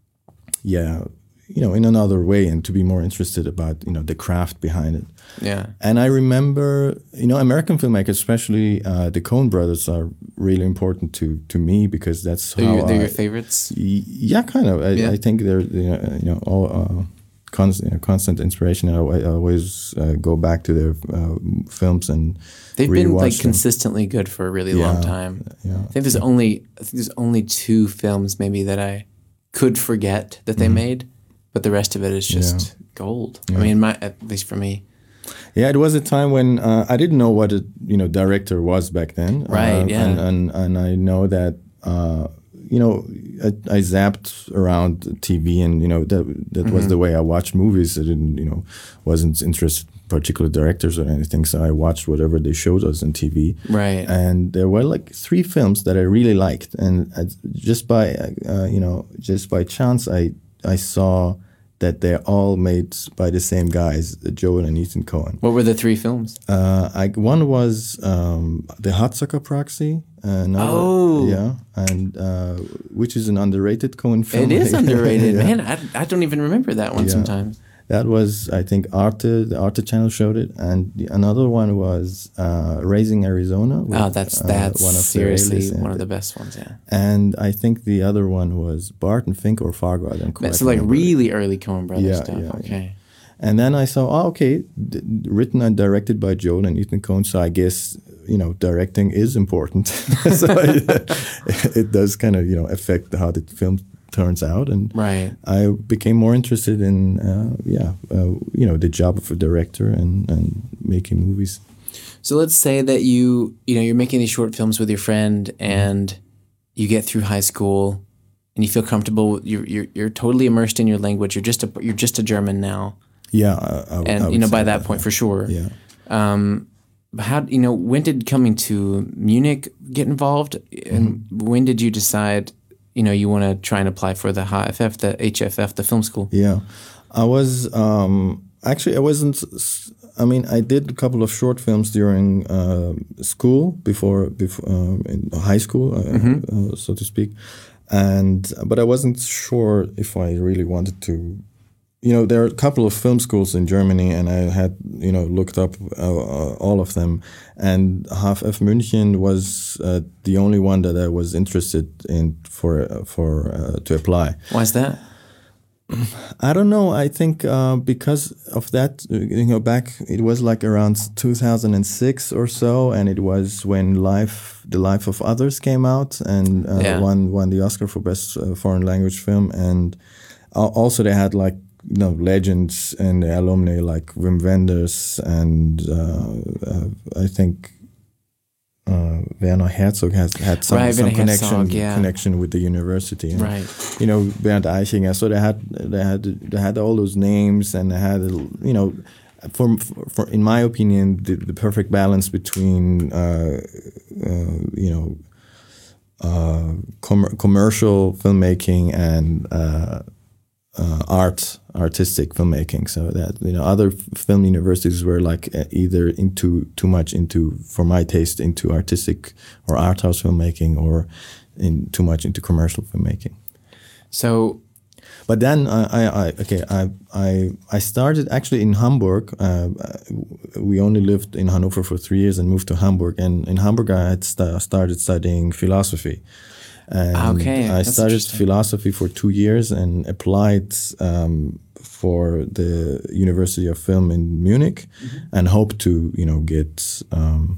yeah. you know, in another way, and to be more interested about, you know, the craft behind it. Yeah. And I remember, you know, American filmmakers, especially uh, the Coen brothers, are really important to to me because that's they're how your, they're I, your favorites. Y- yeah, kind of. I, yeah. I think they're you know, you know all uh, constant, you know, constant inspiration. I, I always uh, go back to their uh, films and they've been like them. consistently good for a really yeah, long time. Yeah. I think there's only I think there's only two films maybe that I could forget that they mm-hmm. made. But the rest of it is just yeah. gold. Yeah. I mean, my, at least for me. Yeah, it was a time when uh, I didn't know what a you know director was back then. Right. Uh, yeah. And, and and I know that uh, you know I, I zapped around T V, and you know that that mm-hmm. was the way I watched movies. I didn't you know wasn't interested in particular directors or anything, so I watched whatever they showed us on T V. Right. And there were like three films that I really liked, and I, just by uh, you know just by chance I I saw that they're all made by the same guys, Joel and Ethan Coen. What were the three films? Uh, I, one was um, The Hudsucker Proxy. Uh, another, oh. Yeah, and uh, which is an underrated Coen film. It is underrated. yeah. Man, I, I don't even remember that one yeah. sometimes. That was, I think, Arte, the Arte channel showed it. And the, another one was uh, Raising Arizona. With, oh, that's that's uh, one of seriously one of the best ones, yeah. And I think the other one was Barton Fink or Fargo. I don't quite So like remember. really early Coen Brothers yeah, stuff. Yeah, okay. Yeah. And then I saw, oh, okay, d- written and directed by Joel and Ethan Coen. So I guess, you know, directing is important. so it, it does kind of, you know, affect how the film turns out, and right. I became more interested in uh, yeah uh, you know the job of a director and, and making movies. So let's say that you you know you're making these short films with your friend, and you get through high school, and you feel comfortable. You're you're, you're totally immersed in your language. You're just a you're just a German now. Yeah, I, I, and I you know by that, that point yeah. for sure. Yeah. Um, how you know when did coming to Munich get involved, and mm-hmm. when did you decide? You know, you want to try and apply for the H F F, the H F F, the film school. Yeah, I was um, actually I wasn't. I mean, I did a couple of short films during uh, school before, before um, in high school, uh, mm-hmm. uh, so to speak, and but I wasn't sure if I really wanted to. You know, there are a couple of film schools in Germany, and I had, you know, looked up uh, all of them. And H F F München was uh, the only one that I was interested in for uh, for uh, to apply. Why is that? I don't know. I think uh, because of that, you know, back it was like around two thousand six or so, and it was when Life, The Life of Others came out, and uh, yeah. won won the Oscar for Best uh, Foreign Language Film, and uh, also they had like. You know, legends and alumni like Wim Wenders and uh, uh, I think uh, Werner Herzog has had some, right, some connection Herzog, yeah. connection with the university. And, right. You know, Bernd Eichinger. So they had they had they had all those names, and they had you know, for, for in my opinion, the, the perfect balance between uh, uh, you know uh, com- commercial filmmaking and uh, uh, art. artistic filmmaking, so that you know other f- film universities were like uh, either into too much into, for my taste, into artistic or art house filmmaking, or in too much into commercial filmmaking. So, But then I, I, I okay, I, I, I started actually in Hamburg. Uh, we only lived in Hanover for three years and moved to Hamburg. And in Hamburg, I had st- started studying philosophy. And Okay, I that's started interesting. philosophy for two years and applied um, for the University of Film in Munich, Mm-hmm. and hoped to, you know, get um,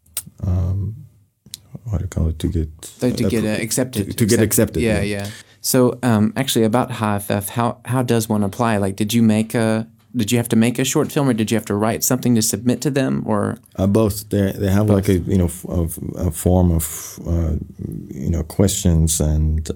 um, what do you call it? To get So to get uh, appro- accepted. To, to get accepted. Yeah, yeah. So um, actually, about H F F, how how does one apply? Like, did you make a did you have to make a short film, or did you have to write something to submit to them, or Uh, both. They they have like a you know f- of a form of uh, you know questions and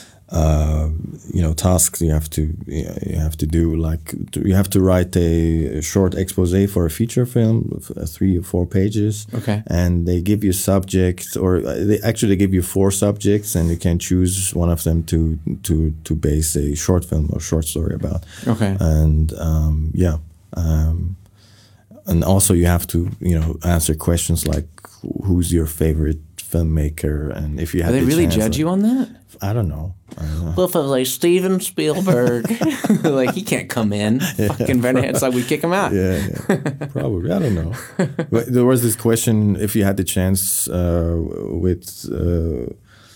uh, you know tasks you have to you have to do. Like you have to write a short expose for a feature film, of, uh, three or four pages. Okay. And they give you subjects, or uh, they actually they give you four subjects, and you can choose one of them to to to base a short film or short story about. Okay. And um, yeah. Um, And also, you have to, you know, answer questions like, "Who's your favorite filmmaker?" And if you Are have, they the really chance, judge you on that? I don't know. I don't know. Well, if it was like Steven Spielberg, like he can't come in. Fucking Werner Herzog, we kick him out. Yeah, yeah, probably. I don't know. But there was this question: if you had the chance uh, with uh,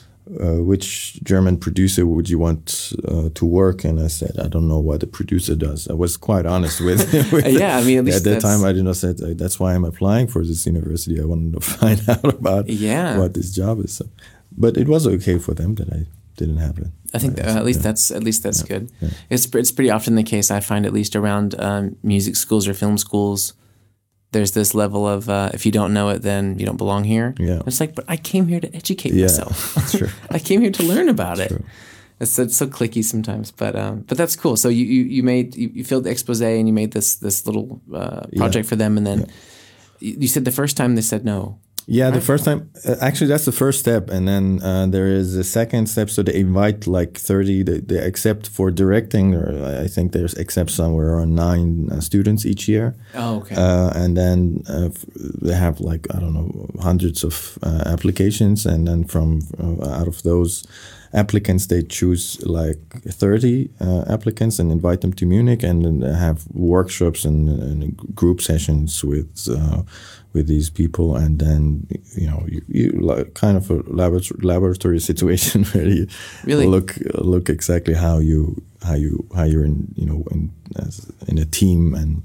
uh, which German producer would you want uh, to work? And I said, I don't know what a producer does. I was quite honest with. with Yeah, I mean, at least at that that's- time I did not say uh, that's why I'm applying for this university. I wanted to find out about Yeah. what this job is. So, but it was okay for them that I didn't have it. I think uh, at least Yeah. that's at least that's Yeah, good. yeah. It's it's pretty often the case, I find, at least around um, music schools or film schools. There's this level of uh, if you don't know it, then you don't belong here. Yeah. It's like, but I came here to educate Yeah, myself. that's true. I came here to learn about it. True. It's, it's so clicky sometimes, but um, but that's cool. So you you, you made you, you filled the expose and you made this this little uh, project Yeah. for them, and then Yeah. you, you said the first time they said no. Yeah, the first time, uh, actually, that's the first step. And then uh, there is a second step. So they invite like thirty, they, they accept for directing, or I think there's accept somewhere around nine uh, students each year. Oh, okay. Uh, and then uh, f- they have like, I don't know, hundreds of uh, applications. And then from uh, out of those applicants, they choose like thirty uh, applicants and invite them to Munich, and then they have workshops and, and group sessions with uh, with these people. And then, you know, you, you like kind of a labor- laboratory situation where you Really? look look exactly how you how you how you're in you know in as, in a team. and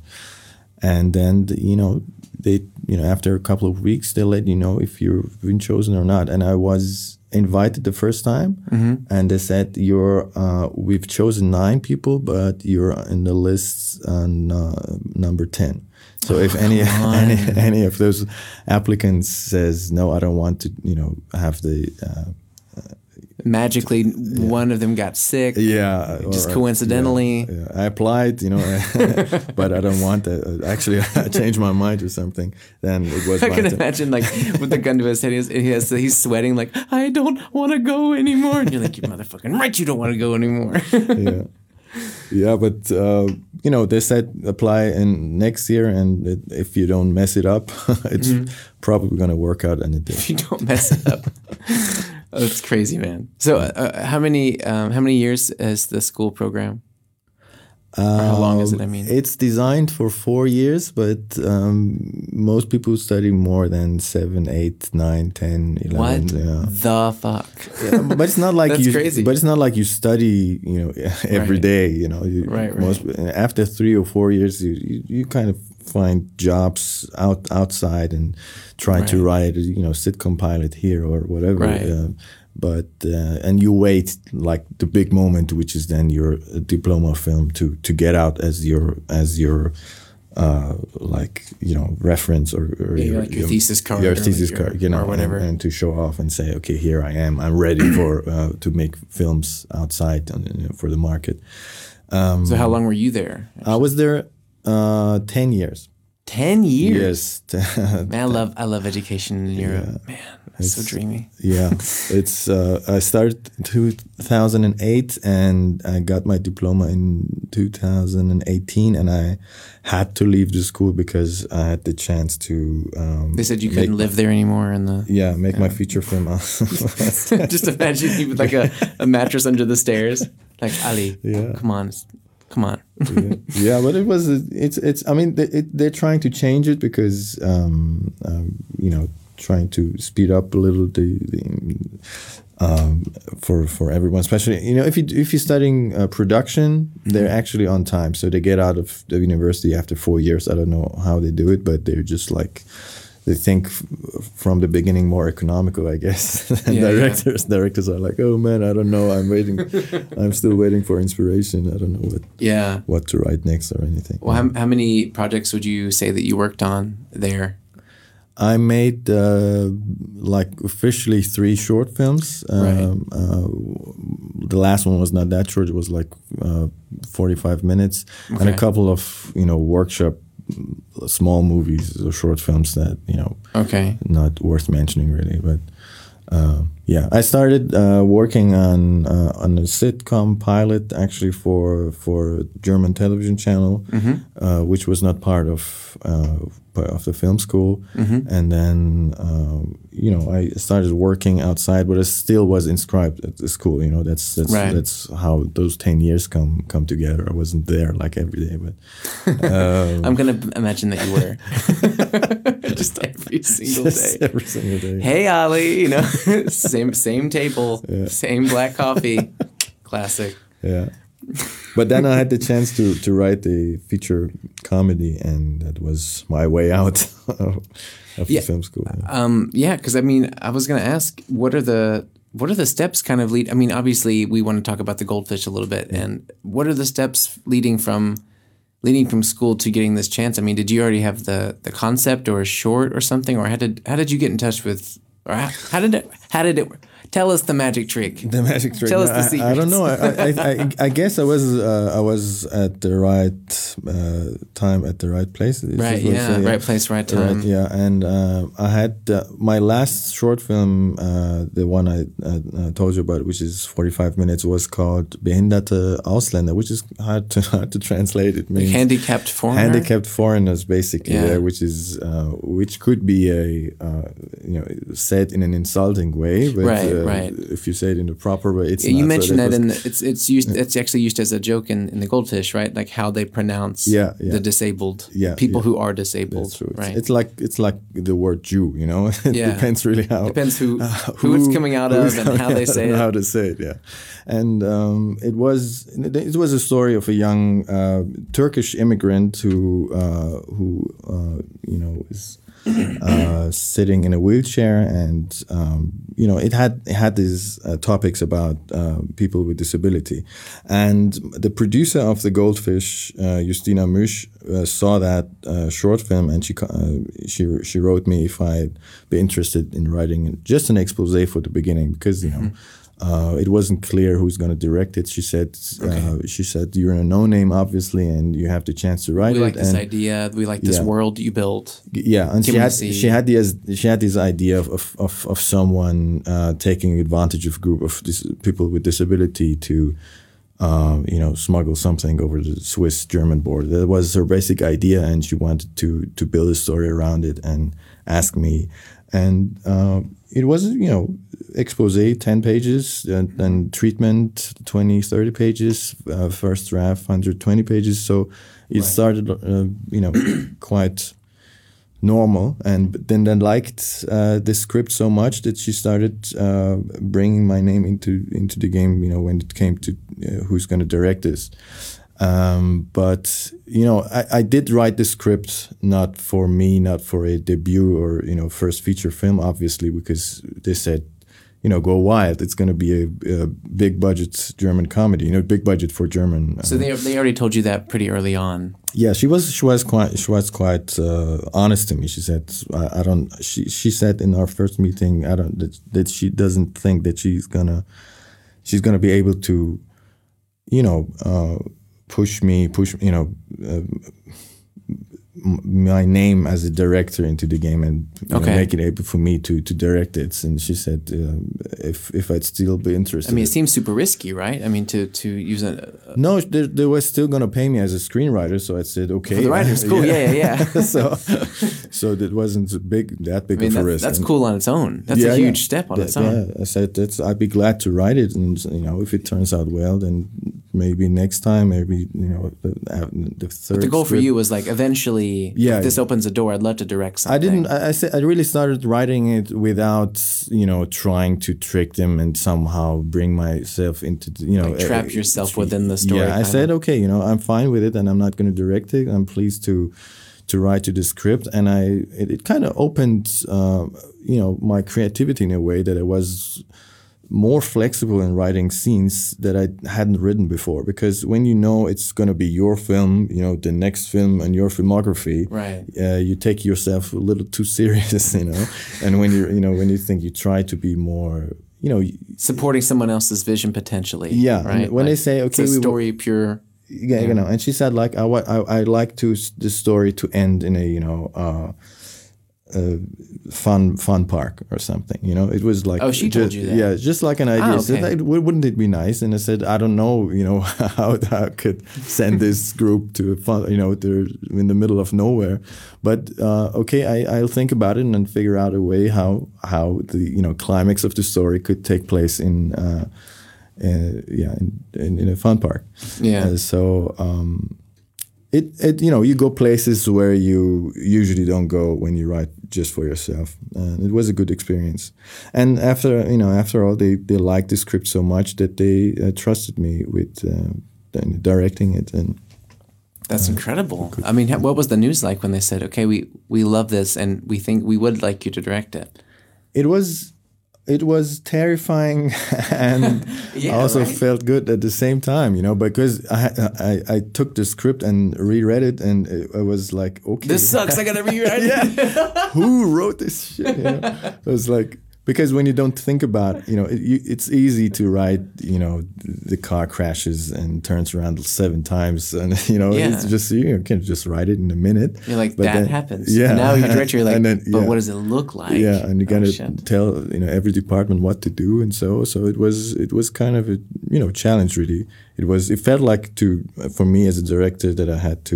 and then you know they you know after a couple of weeks they let you know if you've been chosen or not. And I was invited the first time, Mm-hmm. and they said you're uh, we've chosen nine people, but you're in the list on uh, number ten. So if any any any of those applicants says no, I don't want to, you know, have the uh, Magically, one of them got sick. yeah, Just or- coincidentally. yeah, yeah. I applied, you know, but I don't want that. Actually, I changed my mind or something. Then it was. I my can turn. imagine, like, with the gun to his head, he has, he has he's sweating, like, I don't want to go anymore. And you're like, you motherfucking right, you don't want to go anymore. yeah, yeah, but uh, you know, they said apply in next year, and it, if you don't mess it up, it's probably going to work out, and it did. If you don't mess it up. Oh, that's crazy, man. So, uh, how many um, how many years is the school program? Or how long is it? I mean, It's designed for four years, but um, most people study more than seven, eight, nine, ten, eleven. what Yeah. the fuck? Yeah, but it's not like That's you. crazy. But it's not like you study, you know, every Right. day. You know, you, Right, right. Most after three or four years, you you, you kind of find jobs out outside and try to write, you know, sitcom pilot here or whatever. Right. Uh, but uh, and you wait like the big moment, which is then your diploma film to to get out as your as your. Uh, like you know, reference or, or Yeah, like your thesis card your or thesis like your- card, you know, or whatever. and, and to show off and say, okay, here I am. I'm ready for uh, to make films outside and, you know, for the market. Um, So, how long were you there? I was there uh, ten years. Ten years. Yes, Man, I love I love education in Europe. Man, that's so It's- dreamy. yeah. It's uh, I started in two thousand eight and I got my diploma in two thousand eighteen, and I had to leave the school because I had the chance to. Um, They said you make couldn't my- live there anymore in the. Yeah, make my feature film. Just imagine you with like a, a mattress under the stairs. Like Ali, Yeah. come on, come on. yeah. yeah, but it was it's it's. I mean, they, it, they're trying to change it because um, um, you know, trying to speed up a little the, the um, for for everyone, especially you know if you if you're studying uh, production, they're actually on time, so they get out of the university after four years. I don't know how they do it, but they're just like. They think f- from the beginning more economical, I guess. And Yeah, directors, yeah. directors are like, "Oh man, I don't know. I'm waiting. I'm still waiting for inspiration. I don't know what Yeah. what to write next or anything." Well, how, how many projects would you say that you worked on there? I made uh, like officially three short films. Um, Right. uh, the last one was not that short; it was like uh, forty-five minutes, and a Okay. couple of you know workshop small movies or short films that you know Okay. not worth mentioning really, but. Uh, yeah, I started uh, working on uh, on a sitcom pilot actually for for a German television channel, Mm-hmm. uh, which was not part of uh, part of the film school. Mm-hmm. And then um, you know I started working outside, but I still was inscribed at the school. You know that's that's Right. that's how those ten years come come together. I wasn't there like every day, but um, I'm gonna imagine that you were just every single just day. every single day. Hey, Ali, you know, same same table, Yeah. same black coffee, classic. Yeah. But then I had the chance to, to write a feature comedy, and that was my way out of Yeah. the film school. Yeah. Um, yeah, because I mean, I was gonna ask, what are the what are the steps kind of lead? I mean, obviously, we want to talk about the goldfish a little bit, and what are the steps leading from leading from school to getting this chance? I mean, did you already have the the concept or a short or something, or how did how did you get in touch with, or how, how did it how did it tell us the magic trick? The magic trick. Tell us No, the I, I secrets. don't know. I, I, I, I guess I was uh, I was at the right uh, time at the right place. Is Right, this what you yeah, say? right place, right time. Right, yeah, and uh, I had uh, my last short film, uh, the one I uh, told you about, which is forty-five minutes, was called Behinderte Ausländer, which is hard to hard to translate. It means Handicapped foreigner. handicapped foreigners, basically, Yeah. yeah, which is uh, which could be a uh, you know said in an insulting way, but Right, uh, right. if you say it in the proper way, it's Yeah, you not. So mentioned that, was- in the, it's it's used it's actually used as a joke in, in the goldfish, right? Like how they pronounce Yeah, yeah. the disabled Yeah, people yeah. who are disabled, That's true. It's, right? it's like it's like the word Jew, you know. It Yeah. depends really how Depends who who it's coming out who's of and coming how they out say and it. How to say it, yeah. And um, it was it was a story of a young uh, Turkish immigrant who uh, who uh, you know is. uh, sitting in a wheelchair, and um, you know it had it had these uh, topics about uh, people with disability, and the producer of the Goldfish, uh, Justina Musch, uh, saw that uh, short film, and she uh, she she wrote me if I'd be interested in writing just an expose for the beginning, because you know. Mm-hmm. Uh, it wasn't clear who's going to direct it. She said, Okay. uh, "She said you're a no-name, obviously, and you have the chance to write We it." like this and idea. We like this Yeah. world you built. yeah, and Can she we had see- she had this she had this idea of of of, of someone uh, taking advantage of a group of dis- people with disability to, uh, you know, smuggle something over the Swiss-German border. That was her basic idea, and she wanted to to build a story around it and ask me, and uh, it was you know expose ten pages, and then treatment twenty, thirty pages, uh, first draft one hundred twenty pages. So it started, uh, you know, quite normal, and then then liked uh, the script so much that she started uh, bringing my name into into the game. You know, when it came to uh, who's going to direct this. Um, but you know, I, I did write the script not for me, not for a debut or you know first feature film, obviously, because they said, you know, go wild. It's going to be a, a big budget German comedy. You know, big budget for German. Uh, So they they already told you that pretty early on. yeah, she was she was quite she was quite uh, honest to me. She said, I, I don't. She she said in our first meeting, I don't that, that she doesn't think that she's gonna she's gonna be able to, you know, uh, push me push you know. Uh, my name as a director into the game and you Okay. know, make it able for me to to direct it. And she said uh, if if I'd still be interested. I mean, it seems super risky, right? I mean, to to use a, a no, they, they were still gonna pay me as a screenwriter, so I said okay. for the writers. Cool, yeah, yeah, yeah. so so that wasn't a big that big I mean, of a that's, risk. that's And- cool on its own. That's yeah, a huge yeah. step on That- its own. Yeah, I said that's I'd be glad to write it, and you know if it turns out well, then maybe next time, maybe you know the, the third. But the goal for script. you was like eventually, Yeah, if this yeah. opens a door, I'd love to direct something. I didn't. I, I said I really started writing it without you know trying to trick them and somehow bring myself into the, you know Like trap uh, yourself within the story, Yeah, I kind said of. okay, you know I'm fine with it, and I'm not going to direct it. I'm pleased to to write to the script, and I it, it kind of opened uh, you know my creativity in a way that I was more flexible in writing scenes that I hadn't written before. Because when you know it's going to be your film, you know, the next film and your filmography, right? Uh, you take yourself a little too serious, you know. And when you you know when you think you try to be more, you know, supporting someone else's vision potentially. Yeah, right. when like, they say okay, it's a we story pure. Yeah, you know, and she said like I wa- I, I like to s- the story to end in a you know uh, uh, fun fun park or something. You know, it was like Oh, she ju- told you that? Yeah, just like an idea. Ah, I said, okay. "Hey, w- wouldn't it be nice?" And I said, I don't know, you know, how I could send this group to a fun, you know, they're in the middle of nowhere. But uh, okay, I, I'll think about it and then figure out a way how how the you know climax of the story could take place in. Uh, Uh, yeah, in, in, in a fun park. Yeah. Uh, so um, it it you know you go places where you usually don't go when you write just for yourself. And it was a good experience. And after you know after all, they they liked the script so much that they uh, trusted me with uh, directing it. And That's uh, incredible. I mean, what was the news like when they said, "Okay, we we love this and we think we would like you to direct it"? It was. It was terrifying and Yeah, also right? felt good at the same time, you know, because I, I I took the script and reread it and it, I was like, okay. This sucks, I gotta rewrite it. Who wrote this shit? You know? It was like, because when you don't think about, you know, it, you, it's easy to write, you know, the car crashes and turns around seven times and, you know, Yeah. it's just, you know, can just write it in a minute. You're like, But that then- happens. Yeah. And now you're director, you're like, And then, but yeah. what does it look like? Yeah, and you Oh, gotta shit. tell you know every department what to do, and so so it was it was kind of a you know challenge really. It was it felt like to for me as a director that I had to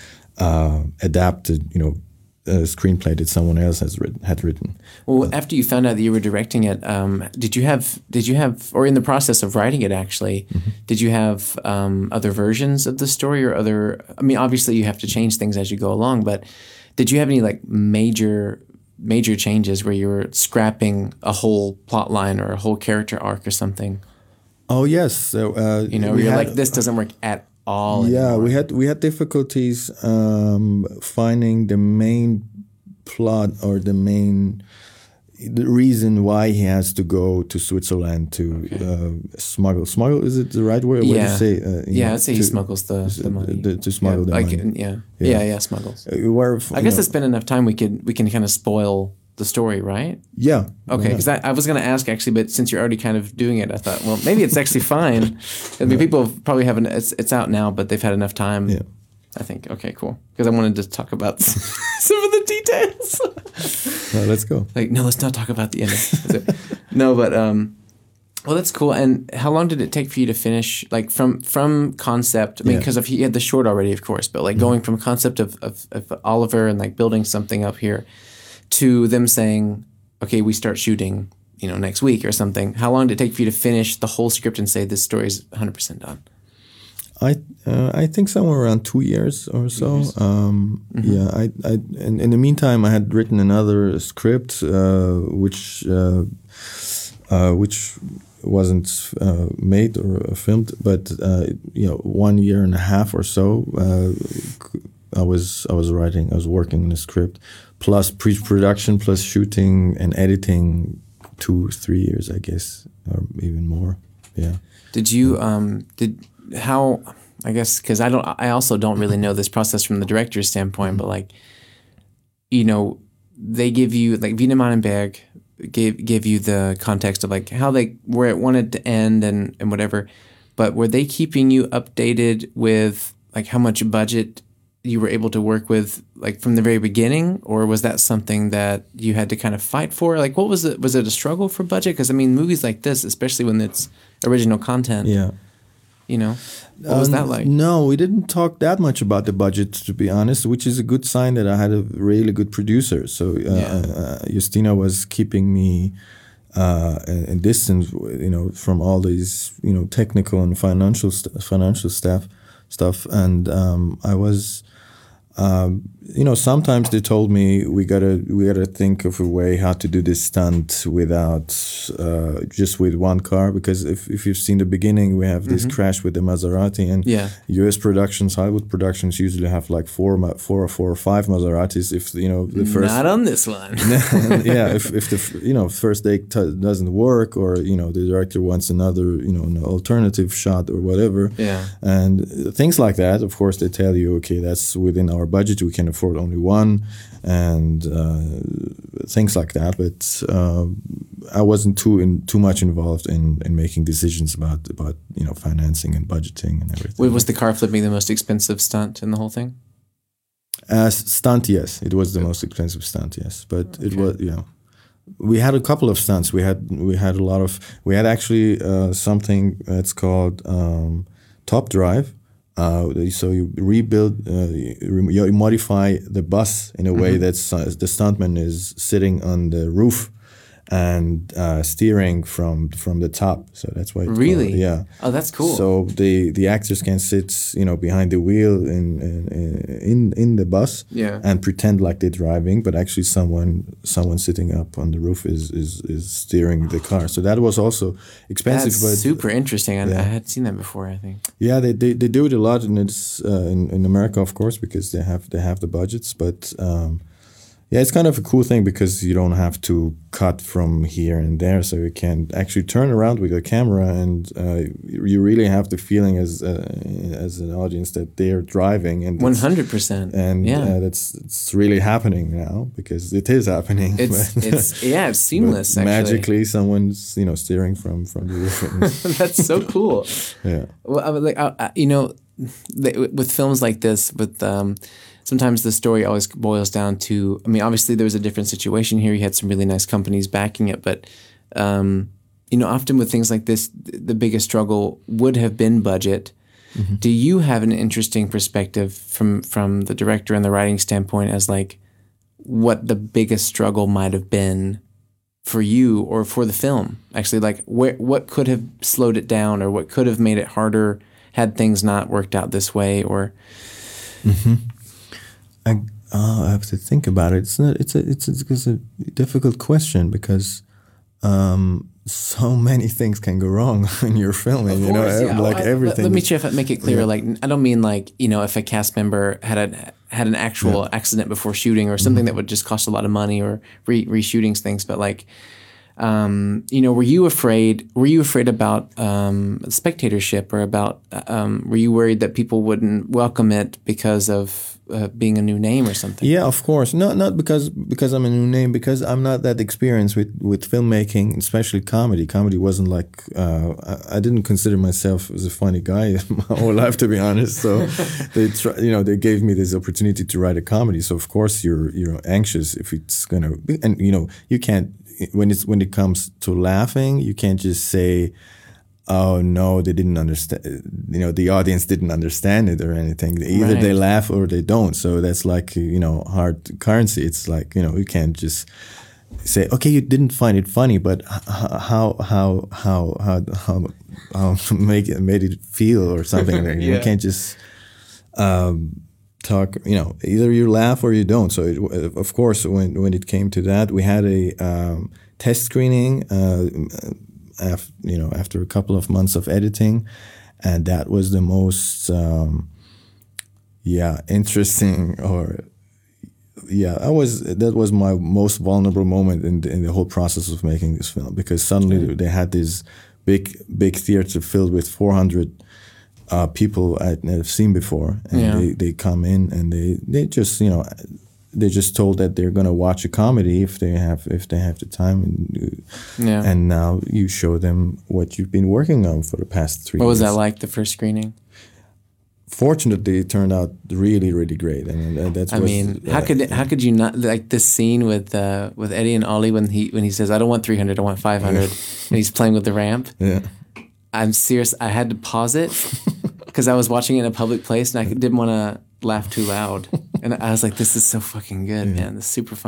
uh, adapt to you know a screenplay that someone else has written had written. Well, after you found out that you were directing it, um, did you have, did you have, or in the process of writing it actually, Mm-hmm. did you have um, other versions of the story or other, I mean, obviously you have to change things as you go along, but did you have any like major, major changes where you were scrapping a whole plot line or a whole character arc or something? Oh yes, so uh, You know, we you're had- like, this doesn't work at all Yeah, anymore. we had we had difficulties um, finding the main plot or the main the reason why he has to go to Switzerland to uh, smuggle. Smuggle, is it the right word? What do Yeah. you say? Uh, you Yeah, know, I'd say he to- smuggles the, the money. the- to smuggle yeah, the like, money. Yeah. Yeah. yeah, yeah, smuggles. Uh, where, I guess it's been enough time we could we can kind of spoil the story, right? Yeah. Okay, yeah. because I, I was going to ask actually, but since you're already kind of doing it, I thought, well, maybe it's actually fine. I mean, people probably haven't. It's it's out now, but they've had enough time. Yeah. I think. Okay, cool. Because I wanted to talk about some of the details. No, let's go. Like, no, let's not talk about the ending. No, but um, well, that's cool. And how long did it take for you to finish? Like from from concept. I mean, Yeah. because of you had the short already, of course, but like Mm-hmm. going from concept of, of of Oliver and like building something up here to them saying, okay, we start shooting, you know, next week or something. How long did it take for you to finish the whole script and say this story is one hundred percent done? I uh, I think somewhere around two years or so. Um, Mm-hmm. Yeah, I I in, in the meantime I had written another script uh, which uh, uh, which wasn't uh, made or filmed, but uh, you know one year and a half or so uh, I was I was writing I was working on the script, plus pre-production, plus shooting and editing, two three years I guess or even more. Yeah. Did you um did how I guess because I don't I also don't really know this process from the director's standpoint, but like you know they give you like Wiedemann and Berg gave give you the context of like how they where it wanted to end and and whatever, but were they keeping you updated with like how much budget you were able to work with like from the very beginning, or was that something that you had to kind of fight for? Like what was it was it a struggle for budget? Because I mean movies like this, especially when it's original content, Yeah. you know, what was Um, that like? No, we didn't talk that much about the budget, to be honest, which is a good sign that I had a really good producer. So uh, Yeah. uh, Justina was keeping me uh, and, and distance, you know, from all these, you know, technical and financial st- financial stuff, stuff. And um, I was, um, you know, sometimes they told me we gotta we gotta think of a way how to do this stunt without uh, just with one car, because if, if you've seen the beginning, we have this mm-hmm. crash with the Maserati, and yeah. U S productions, Hollywood productions usually have like four, four or four or five Maseratis. If you know the first, not on this one. yeah, if if the you know first take t- doesn't work, or you know the director wants another you know an alternative shot or whatever, yeah, and things like that. Of course, they tell you, okay, that's within our budget. We can afford only one, and uh, things like that. But uh, I wasn't too in, too much involved in, in making decisions about about you know financing and budgeting and everything. Wait, was the car flipping the most expensive stunt in the whole thing? Uh, stunt, yes, it was the most expensive stunt, yes. But okay. it was, yeah. We had a couple of stunts. We had we had a lot of. We had actually uh, something that's called um, Top Drive. Uh, so you rebuild, uh, you modify the bus in a way mm-hmm. that uh, the stuntman is sitting on the roof and uh, steering from from the top. So that's why. It's really? Called, yeah. Oh, that's cool. So the, the actors can sit, you know, behind the wheel in in in, in the bus, yeah. and pretend like they're driving, but actually someone someone sitting up on the roof is is, is steering the car. So that was also expensive. That's but super interesting. I, yeah. I had seen that before, I think. Yeah, they they, they do it a lot, and it's uh, in in America, of course, because they have they have the budgets, but. Um, Yeah, it's kind of a cool thing because you don't have to cut from here and there, so you can actually turn around with a camera, and uh, you really have the feeling as uh, as an audience that they're driving. And one hundred percent. And yeah. uh, that's it's really happening now because it is happening. It's but, it's yeah, it's seamless. Actually. Magically, someone's you know steering from from the roof. That's so cool. Yeah. Well, I would like I, I, you know, with films like this, with um. Sometimes the story always boils down to, I mean, obviously there was a different situation here. You had some really nice companies backing it, but, um, you know, often with things like this, the biggest struggle would have been budget. Mm-hmm. Do you have an interesting perspective from, from the director and the writing standpoint as like what the biggest struggle might have been for you or for the film? Actually, like where, what could have slowed it down or what could have made it harder had things not worked out this way or... Mm-hmm. I, uh, I have to think about it. It's not. It's a. It's a, it's a difficult question because um, so many things can go wrong when you're filming. Of you course, know, yeah. like I, everything. Let me try to make it clear. Yeah. Like, I don't mean like you know, if a cast member had a had an actual yeah. accident before shooting or something mm-hmm. that would just cost a lot of money or re reshooting things, but like. Um, you know, were you afraid? Were you afraid about um, spectatorship, or about? Um, were you worried that people wouldn't welcome it because of uh, being a new name or something? Yeah, of course. Not not because because I'm a new name. Because I'm not that experienced with, with filmmaking, especially comedy. Comedy wasn't like uh, I, I didn't consider myself as a funny guy my whole life, to be honest. So they try, you know they gave me this opportunity to write a comedy. So of course you're you're anxious if it's gonna and you know you can't. When it's when it comes to laughing, you can't just say, "Oh no, they didn't understand." You know, the audience didn't understand it or anything. Either right. they laugh or they don't. So that's like you know hard currency. It's like you know you can't just say, "Okay, you didn't find it funny," but how how how how how how make it made it feel or something. yeah. You can't just. Um, talk you know either you laugh or you don't. So it, of course when when it came to that, we had a um, test screening uh, af- you know after a couple of months of editing, and that was the most um, yeah interesting or yeah I was that was my most vulnerable moment in the, in the whole process of making this film, because suddenly okay. they had this big big theater filled with four hundred Uh, people I'd never seen before, and yeah. they, they come in and they, they just you know they're just told that they're gonna watch a comedy if they have if they have the time, and yeah. and now you show them what you've been working on for the past three. What years. was that like, the first screening? Fortunately, it turned out really really great, and uh, that's. I was, mean, uh, how could how could you not like this scene with uh, with Eddie and Ollie when he when he says, "I don't want three hundred, I want five hundred," and he's playing with the ramp. Yeah. I'm serious. I had to pause it because I was watching it in a public place and I didn't want to laugh too loud. And I was like, "This is so fucking good, yeah. man. This is super funny."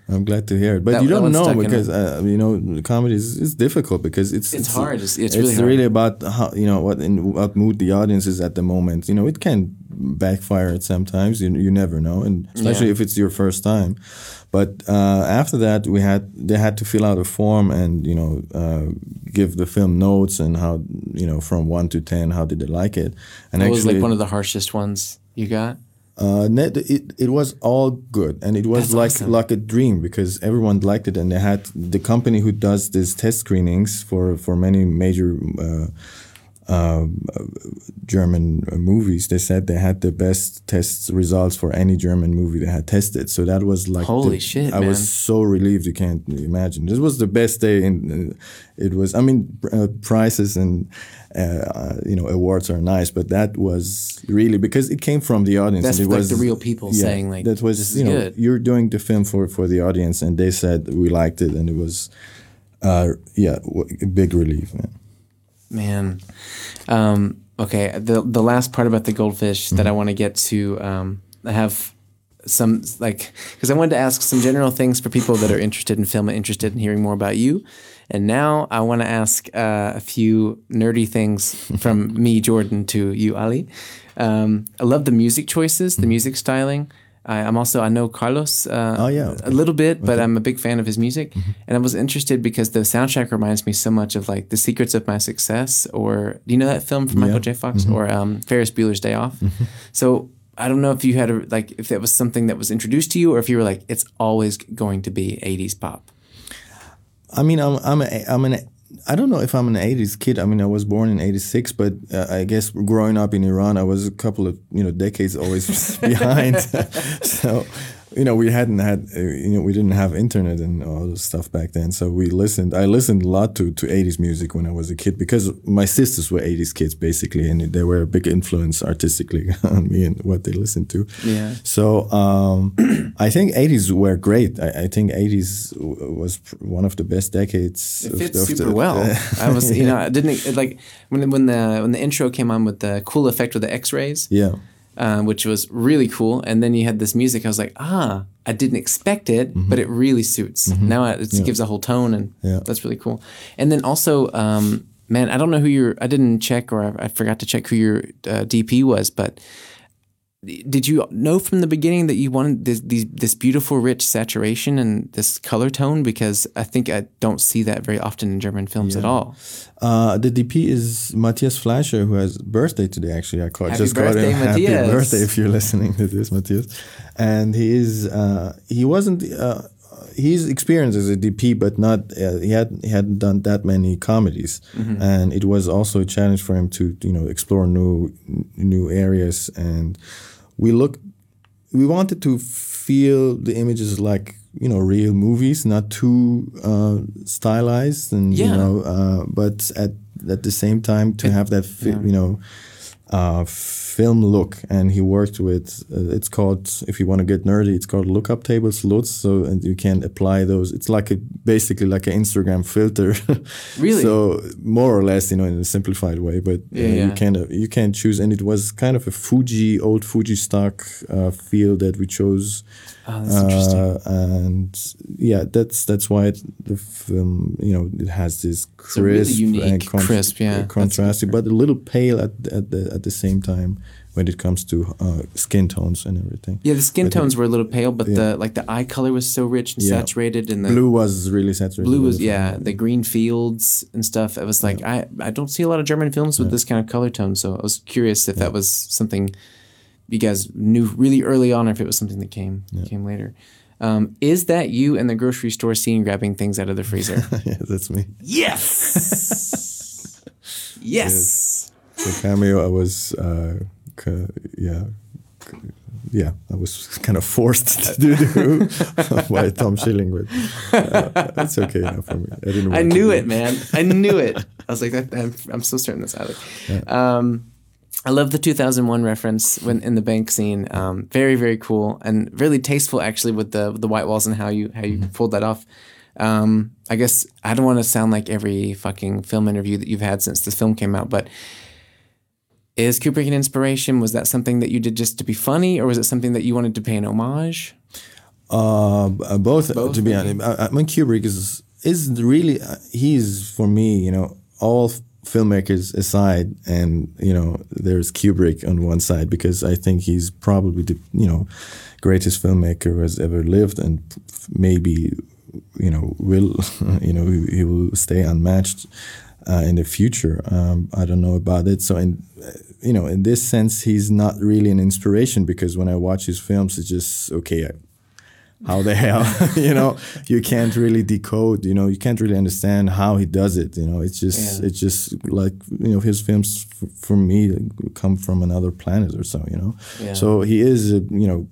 I'm glad to hear it. But That- you that don't one know stuck in because uh, you know comedy is, is difficult because it's It's hard. It's- it's really hard. really about how you know what in what mood the audience is at the moment. You know, it can backfire at sometimes. You you never know, and especially Yeah. if it's your first time. But uh, after that, we had they had to fill out a form and you know uh, give the film notes and how you know from one to ten how did they like it. And What was like one of the harshest ones you got? Uh, net, it it was all good, and it was That's like awesome. like a dream because everyone liked it, and they had the company who does these test screenings for for many major uh, uh, German uh, movies. They said they had the best test results for any German movie they had tested. So that was like Holy the- shit, I man. was so relieved you can't imagine. This was the best day, in uh, it was. I mean, uh, prizes and. Uh, you know, awards are nice, but that was really because it came from the audience. That's and it like was the real people saying, like, that was this is you know good. you're doing the film for for the audience, and they said we liked it, and it was uh, yeah w- a big relief, man. Man. Um, okay, the the last part about the goldfish that I Mm-hmm. want to get to, um, I have some, like, because I wanted to ask some general things for people that are interested in film and interested in hearing more about you. And now I want to ask uh, a few nerdy things from me, Jordan, to you, Ali. Um, I love the music choices, the music styling. I, I'm also, I know Carlos uh, Oh, yeah. a little bit, but I'm a big fan of his music. And I was interested because the soundtrack reminds me so much of like The Secrets of My Success, or do you know that film from Michael J. Fox, or um, Ferris Bueller's Day Off? So I don't know if you had a, like, if that was something that was introduced to you, or if you were like, it's always going to be eighties pop. I mean, I'm I'm a, I'm an I don't know if I'm an eighties kid. I mean, I was born in eighty-six, but uh, I guess growing up in Iran, I was a couple of you know decades always behind. So, you know, we hadn't had uh, you know we didn't have internet and all this stuff back then. So we listened. I listened a lot to to eighties music when I was a kid because my sisters were eighties kids basically, and they were a big influence artistically on me and what they listened to. Yeah. So um, I think eighties were great. I, I think eighties w- was pr- one of the best decades. It of- fits of super the- well. I was, you know, I didn't it, like when when the when the intro came on with the cool effect with the X-rays, Yeah. uh, which was really cool. And then you had this music. I was like, ah, I didn't expect it, but it really suits. Now it, it gives a whole tone, and Yeah. that's really cool. And then also, um, man, I don't know who your I didn't check, or I, I forgot to check who your uh, D P was, but. Did you know from the beginning that you wanted this, these, this beautiful, rich saturation and this color tone? Because I think I don't see that very often in German films at all. Uh, the D P is Matthias Fleischer, who has birthday today. Actually, I called Happy just called birthday, him happy Matthias. birthday if you're listening to this, Matthias. And he is uh, he wasn't uh, he's experienced as a D P, but not uh, he had he hadn't done that many comedies, and it was also a challenge for him to you know explore new new areas. And we looked, we wanted to feel the images like you know real movies, not too uh, stylized, and Yeah. you know, uh, but at at the same time to have that fi- you know uh, film look. And he worked with uh, it's called, if you want to get nerdy, it's called lookup tables, L U Ts. So and you can apply those. It's like a basically like an Instagram filter. Really? So more or less, you know, in a simplified way, but uh, Yeah, yeah. you can uh, you can choose, and it was kind of a Fuji old Fuji stock uh, feel that we chose. Oh, that's interesting. Uh, and yeah, that's that's why it, the film, you know, it has this a really crisp unique, and con- crisp, yeah, that's contrasty, but a little pale at at the at the same time when it comes to uh, skin tones and everything. Yeah, the skin But tones were a little pale, but yeah. the like the eye color was so rich and Yeah. saturated, and the Blue was really saturated. blue was as well. yeah, the green fields and stuff. It was like I I don't see a lot of German films with this kind of color tone, so I was curious if that was something you guys knew really early on, or if it was something that came came later. Um, is that you in the grocery store scene grabbing things out of the freezer? Yeah, that's me. Yes. Yes. The cameo, I was, uh, c- yeah, c- yeah, I was kind of forced to do by Tom Schilling, but uh, it's okay now for me. I didn't. I want to knew do it, man. I knew it. I was like, that, I'm, I'm so certain that's Ali. Um, I love the two thousand one reference when in the bank scene. Um, very, very cool and really tasteful, actually, with the with the white walls and how you how you Mm-hmm. pulled that off. Um, I guess I don't want to sound like every fucking film interview that you've had since this film came out, but is Kubrick an inspiration? Was that something that you did just to be funny, or was it something that you wanted to pay an homage? Uh, b- both, Both, to be maybe? honest. I, I mean, Kubrick is is really uh, he's for me, you know, all f- filmmakers aside, and you know, there's Kubrick on one side because I think he's probably the you know greatest filmmaker who has ever lived, and f- maybe you know will you know he, he will stay unmatched uh, in the future. Um, I don't know about it. So in uh, you know, in this sense, he's not really an inspiration because when I watch his films, it's just okay. I, how the hell, you know, you can't really decode, you know, you can't really understand how he does it, you know, it's just, Yeah. it's just like, you know, his films f- for me come from another planet or so, you know. Yeah. So he is, uh, you know,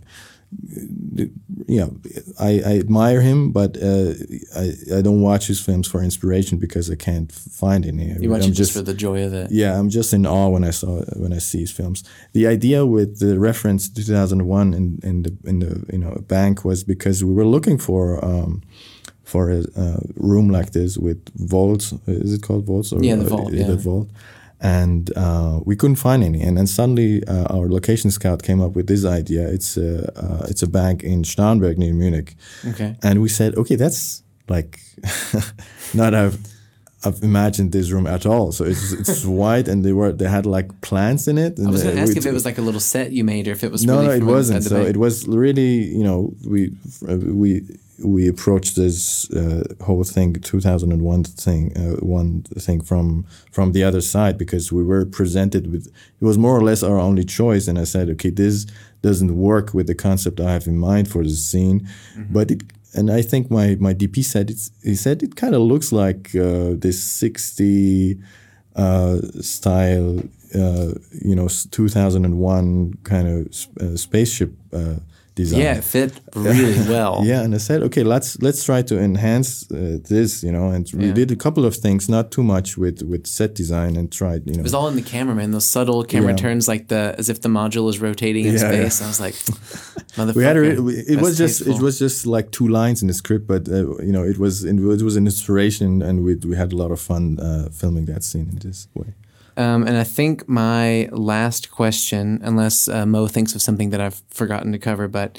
you know, I, I admire him, but uh, I, I don't watch his films for inspiration because I can't find any. You watch I'm it just for the joy of it. Yeah, I'm just in awe when I saw when I see his films. The idea with the reference to two thousand one in, in the in the you know bank was because we were looking for um, for a uh, room like this with vaults. Is it called vaults? Or, Yeah, the vault, uh, yeah. The vault. And uh, we couldn't find any. And then suddenly uh, our location scout came up with this idea. It's a uh, it's a bank in Starnberg near Munich. Okay. And we said, okay, that's like not I've I've imagined this room at all. So it's it's white, and they were they had like plants in it. And I was going to uh, ask we- if it was like a little set you made or if it was no, really no, it from wasn't. inside the So bank. it was really, you know, we uh, we we approached this uh, whole thing, two thousand one thing, uh, one thing from from the other side because we were presented with. It was more or less our only choice, and I said, okay, this doesn't work with the concept I have in mind for the scene, Mm-hmm. but it. And I think my, my D P said it's. He said it kind of looks like uh, this sixty uh, style, uh, you know, two thousand one kind of sp- uh, spaceship uh, design. Yeah, it fit really well. Yeah, and I said, okay, let's let's try to enhance uh, this, you know, and we Yeah. did a couple of things, not too much with, with set design, and tried, you know. It was all in the camera, man. Those subtle camera Yeah. turns, like the as if the module is rotating in Yeah, space. yeah. I was like, motherfucker. We had a, re- we- it that's was just it tasteful. was just like two lines in the script, but uh, you know it was it was an inspiration, and we we had a lot of fun uh, filming that scene in this way. Um, and I think my last question, unless uh, Mo thinks of something that I've forgotten to cover, but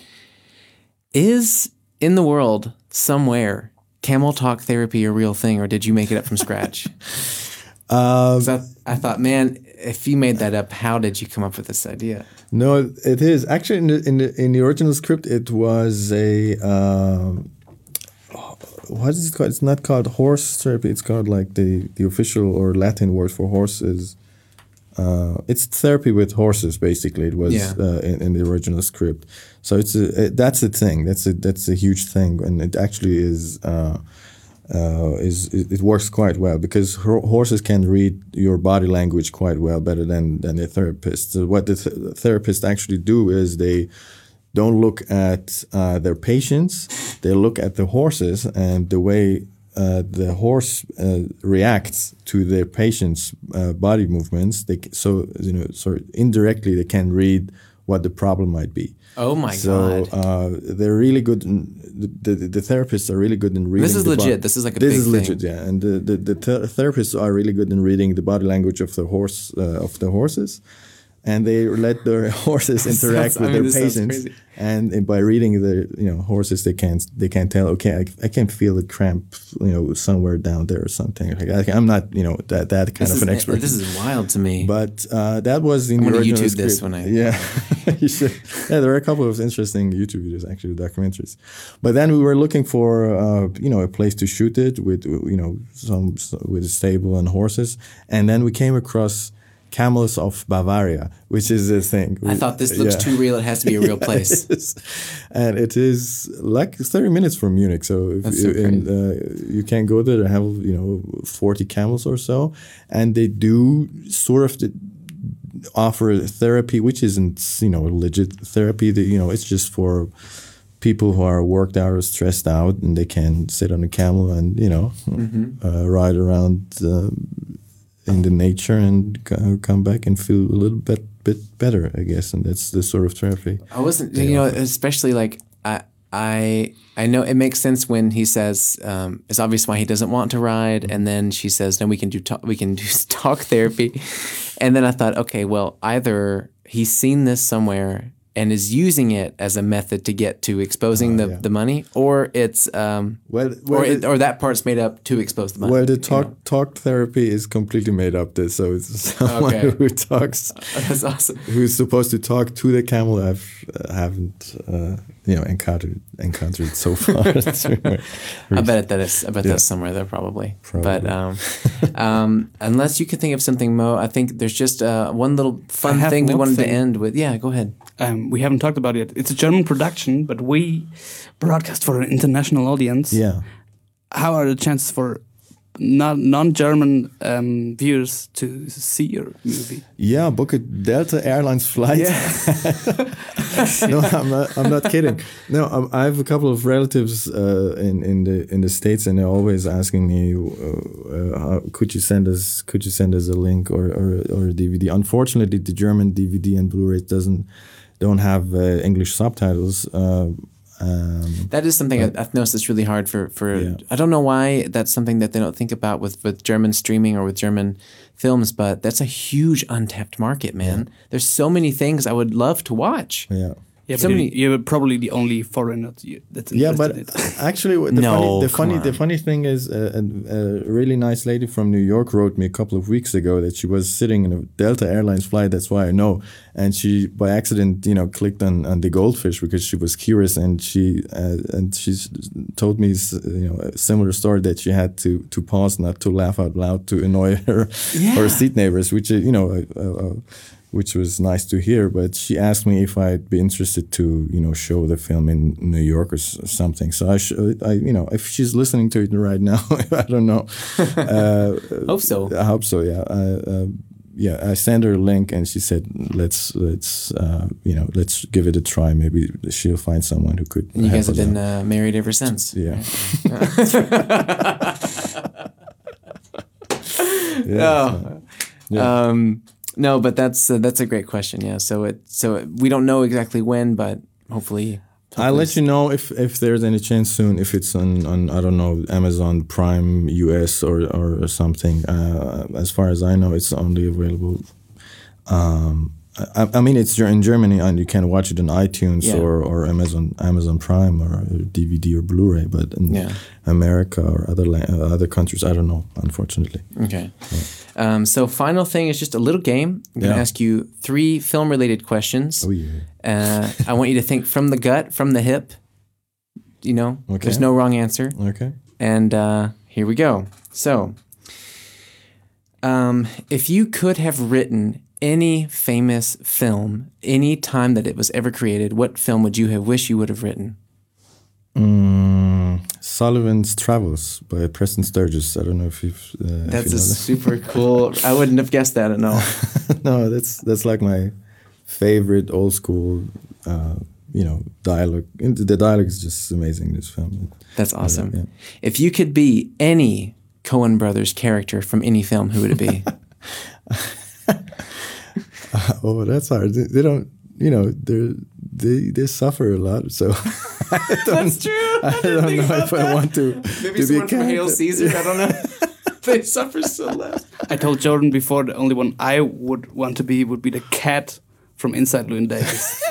is in the world somewhere camel talk therapy a real thing, or did you make it up from scratch? Um, 'Cause I, I thought, man, if you made that up, how did you come up with this idea? No, it is actually in the in the in the original script. It was a um, what is it called? It's not called horse therapy. It's called like the the official or Latin word for horses. Uh, it's therapy with horses, basically. It was Yeah. uh, in, in the original script. So it's a, it, that's a thing. That's a that's a huge thing, and it actually is. Uh, uh, is it, it works quite well because ho- horses can read your body language quite well, better than than a therapist. So what the th- therapists actually do is they don't look at uh, their patients; they look at the horses and the way uh, the horse uh, reacts to their patient's uh, body movements. They c- so you know, so indirectly they can read what the problem might be. Oh my So god! uh, they're really good. In, the, the the therapists are really good in reading. This is the legit. bod- This is like a this big is thing. legit, yeah. And the the, the ther- therapists are really good in reading the body language of the horse uh, of the horses, and they let their horses This interact sounds- I with mean, their this sounds patients. crazy. And, and by reading the you know horses, they can they can tell. Okay, I, I can feel the cramp, you know, somewhere down there or something. Like I, I'm not you know that that kind This of is, an expert. This is wild to me. But uh, that was in I'm the gonna original YouTube this script. when I- yeah, you should. Yeah, there are a couple of interesting YouTube videos, actually, documentaries. But then we were looking for uh, you know a place to shoot it with you know some with a stable and horses, and then we came across Camels of Bavaria, which is a thing. I thought this looks Yeah. too real. It has to be a real place. It is. And it is like thirty minutes from Munich. So if That's you, so and, uh, you can go there. They have you know forty camels or so, and they do sort of the, offer therapy, which isn't you know legit therapy. That you know it's just for people who are worked out or stressed out, and they can sit on a camel and you know Mm-hmm. uh, ride around uh, in the nature and co- come back and feel a little bit bit better, I guess. And that's the sort of therapy. I wasn't, you know, especially like I, I, I know it makes sense when he says um, it's obvious why he doesn't want to ride, and then she says, "No, we can do talk, we can do talk therapy," and then I thought, okay, well, either he's seen this somewhere and is using it as a method to get to exposing Uh, the, yeah. the money, or it's um, Well, or well, it, or that part's made up to expose the money. Well, the you talk know? talk therapy is completely made up. This, so it's someone Okay. who talks, That's awesome. who's supposed to talk to the camel. I've uh, haven't uh, you know encountered encountered it so far. I bet that is. I bet Yeah. that's somewhere there probably. Probably. But um, um, unless you can think of something, Mo, I think there's just uh, one little fun I have thing we one wanted thing. to end with. Yeah, go ahead. Um, we haven't talked about it. It's a German production, but we broadcast for an international audience. Yeah. How are the chances for non non-German um, viewers to see your movie? Yeah, book a Delta Airlines flight. No, I'm not. I'm not kidding. No, um, I have a couple of relatives uh, in in the in the States, and they're always asking me, uh, uh, how, "Could you send us? Could you send us a link or or, or a D V D?" Unfortunately, the German D V D and Blu-ray doesn't don't have uh, English subtitles. Uh, um, That is something I, I've noticed that's really hard for, for Yeah. I don't know why that's something that they don't think about with, with German streaming or with German films, but that's a huge untapped market, man. There's so many things I would love to watch. yeah. Yeah, So but many- you're probably the only foreigner to you that's Yeah, interested but in it. actually, what- the No, funny, the come funny, the on. funny thing is, uh, a, a really nice lady from New York wrote me a couple of weeks ago that she was sitting in a Delta Airlines flight. That's why I know, and she by accident, you know, clicked on, on the goldfish because she was curious, and she uh, and she told me, s- you know, a similar story that she had to to pause not to laugh out loud to annoy her her seat neighbors, which is, you know. Uh, uh, which was nice to hear, but she asked me if I'd be interested to, you know, show the film in New York or s- something. So I, sh- I, you know, if she's listening to it right now, I don't know. Uh, Hope so. I hope so. Yeah. I, uh, yeah. I sent her a link, and she said, "Let's, let's, uh, you know, let's give it a try. Maybe she'll find someone who could." And you help guys have us been out." uh, married ever since. Yeah. Oh. yeah. Yeah. Um, no, but that's uh, that's a great question. Yeah. So it so it, we don't know exactly when, but hopefully. I'll let you know if, if there's any chance soon, if it's on, on I don't know, Amazon Prime U S or, or, or something. Uh, as far as I know, it's only available. Um, I, I mean, it's in Germany, and you can watch it on iTunes Yeah. or, or Amazon Amazon Prime or D V D or Blu-ray. But in Yeah. America or other la- uh, other countries, I don't know, unfortunately. Okay. Um, so final thing is just a little game. I'm going to Yeah. ask you three film-related questions. Oh, yeah. Uh, I want you to think from the gut, from the hip. You know, Okay. there's no wrong answer. Okay. And uh, here we go. So, um, if you could have written any famous film, any time that it was ever created, what film would you have wished you would have written? Mm, Sullivan's Travels by Preston Sturges. I don't know if you've. Uh, if That's you a know that. super cool. I wouldn't have guessed that at all. No, that's that's like my favorite old school, uh, you know, dialogue. And the dialogue is just amazing in this film. That's awesome. yeah. If you could be any Coen Brothers character from any film, who would it be? Oh, that's hard. They, they don't, you know, they they they suffer a lot. So I don't, That's true. I don't know if I want to. Maybe to be a someone from Hail character. Caesar. I don't know. They suffer so less. I told Jordan before the only one I would want to be would be the cat from Inside Llewyn Davis.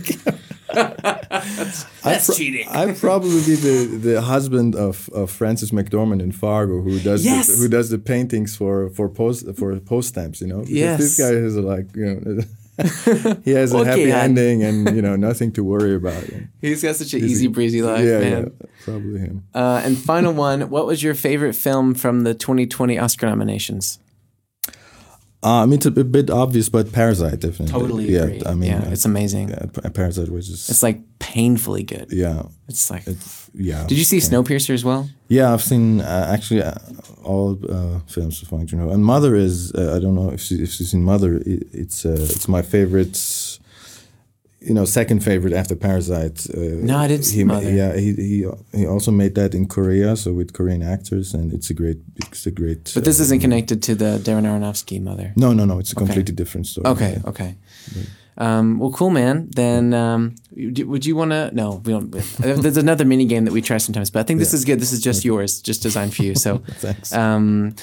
That's pro- cheating. I'd probably be the, the husband of, of Francis McDormand in Fargo, who does Yes. the, who does the paintings for for post for post stamps. You know, because Yes. this guy is like, you know, he has a Okay, happy hon. ending and, you know, nothing to worry about. He's got such an easy breezy life, yeah, man. yeah, probably him. Uh, and final one, what was your favorite film from the twenty twenty Oscar nominations? Uh, I mean, it's a bit, bit obvious, but Parasite definitely. Totally yeah, agree. I mean, yeah, it's amazing. yeah, Pa- Parasite was just It's like painfully good. yeah, It's like. it, yeah. Did you see okay. Snowpiercer as well? Yeah, I've seen uh, actually uh, all uh, films of Bong Joon-ho, and Mother is uh, I don't know if she, if she's seen Mother. It, it's uh, it's my favorite, you know, second favorite after Parasite. Uh, No, I didn't see he, ma- Mother. Yeah, he, he he also made that in Korea, so with Korean actors, and it's a great it's a great. But this uh, isn't connected to the Darren Aronofsky Mother. No, no, no. It's a completely different story. Okay, Yeah. okay. Um, well, cool, man. Then um, would you want to? No, we don't. There's another mini game that we try sometimes, but I think this yeah. is good. This is just yours, just designed for you. So, um,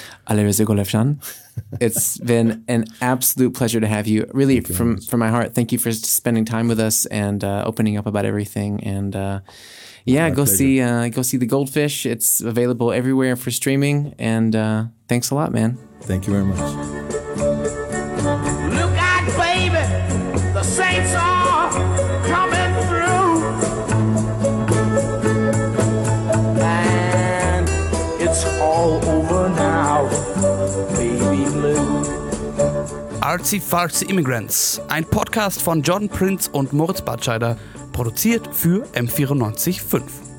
it's been an absolute pleasure to have you. Really, thank from you. from my heart, thank you for spending time with us and uh, opening up about everything. And uh, yeah, my go pleasure. see uh, go see The Goldfish. It's available everywhere for streaming. And uh, thanks a lot, man. Thank you very much. Look out, baby, the saints are coming through, and it's all over now, baby blue. Artsy Fartsy Immigrants, ein Podcast von Jordan Prince und Moritz Batscheider, produziert für M vierundneunzig Komma fünf.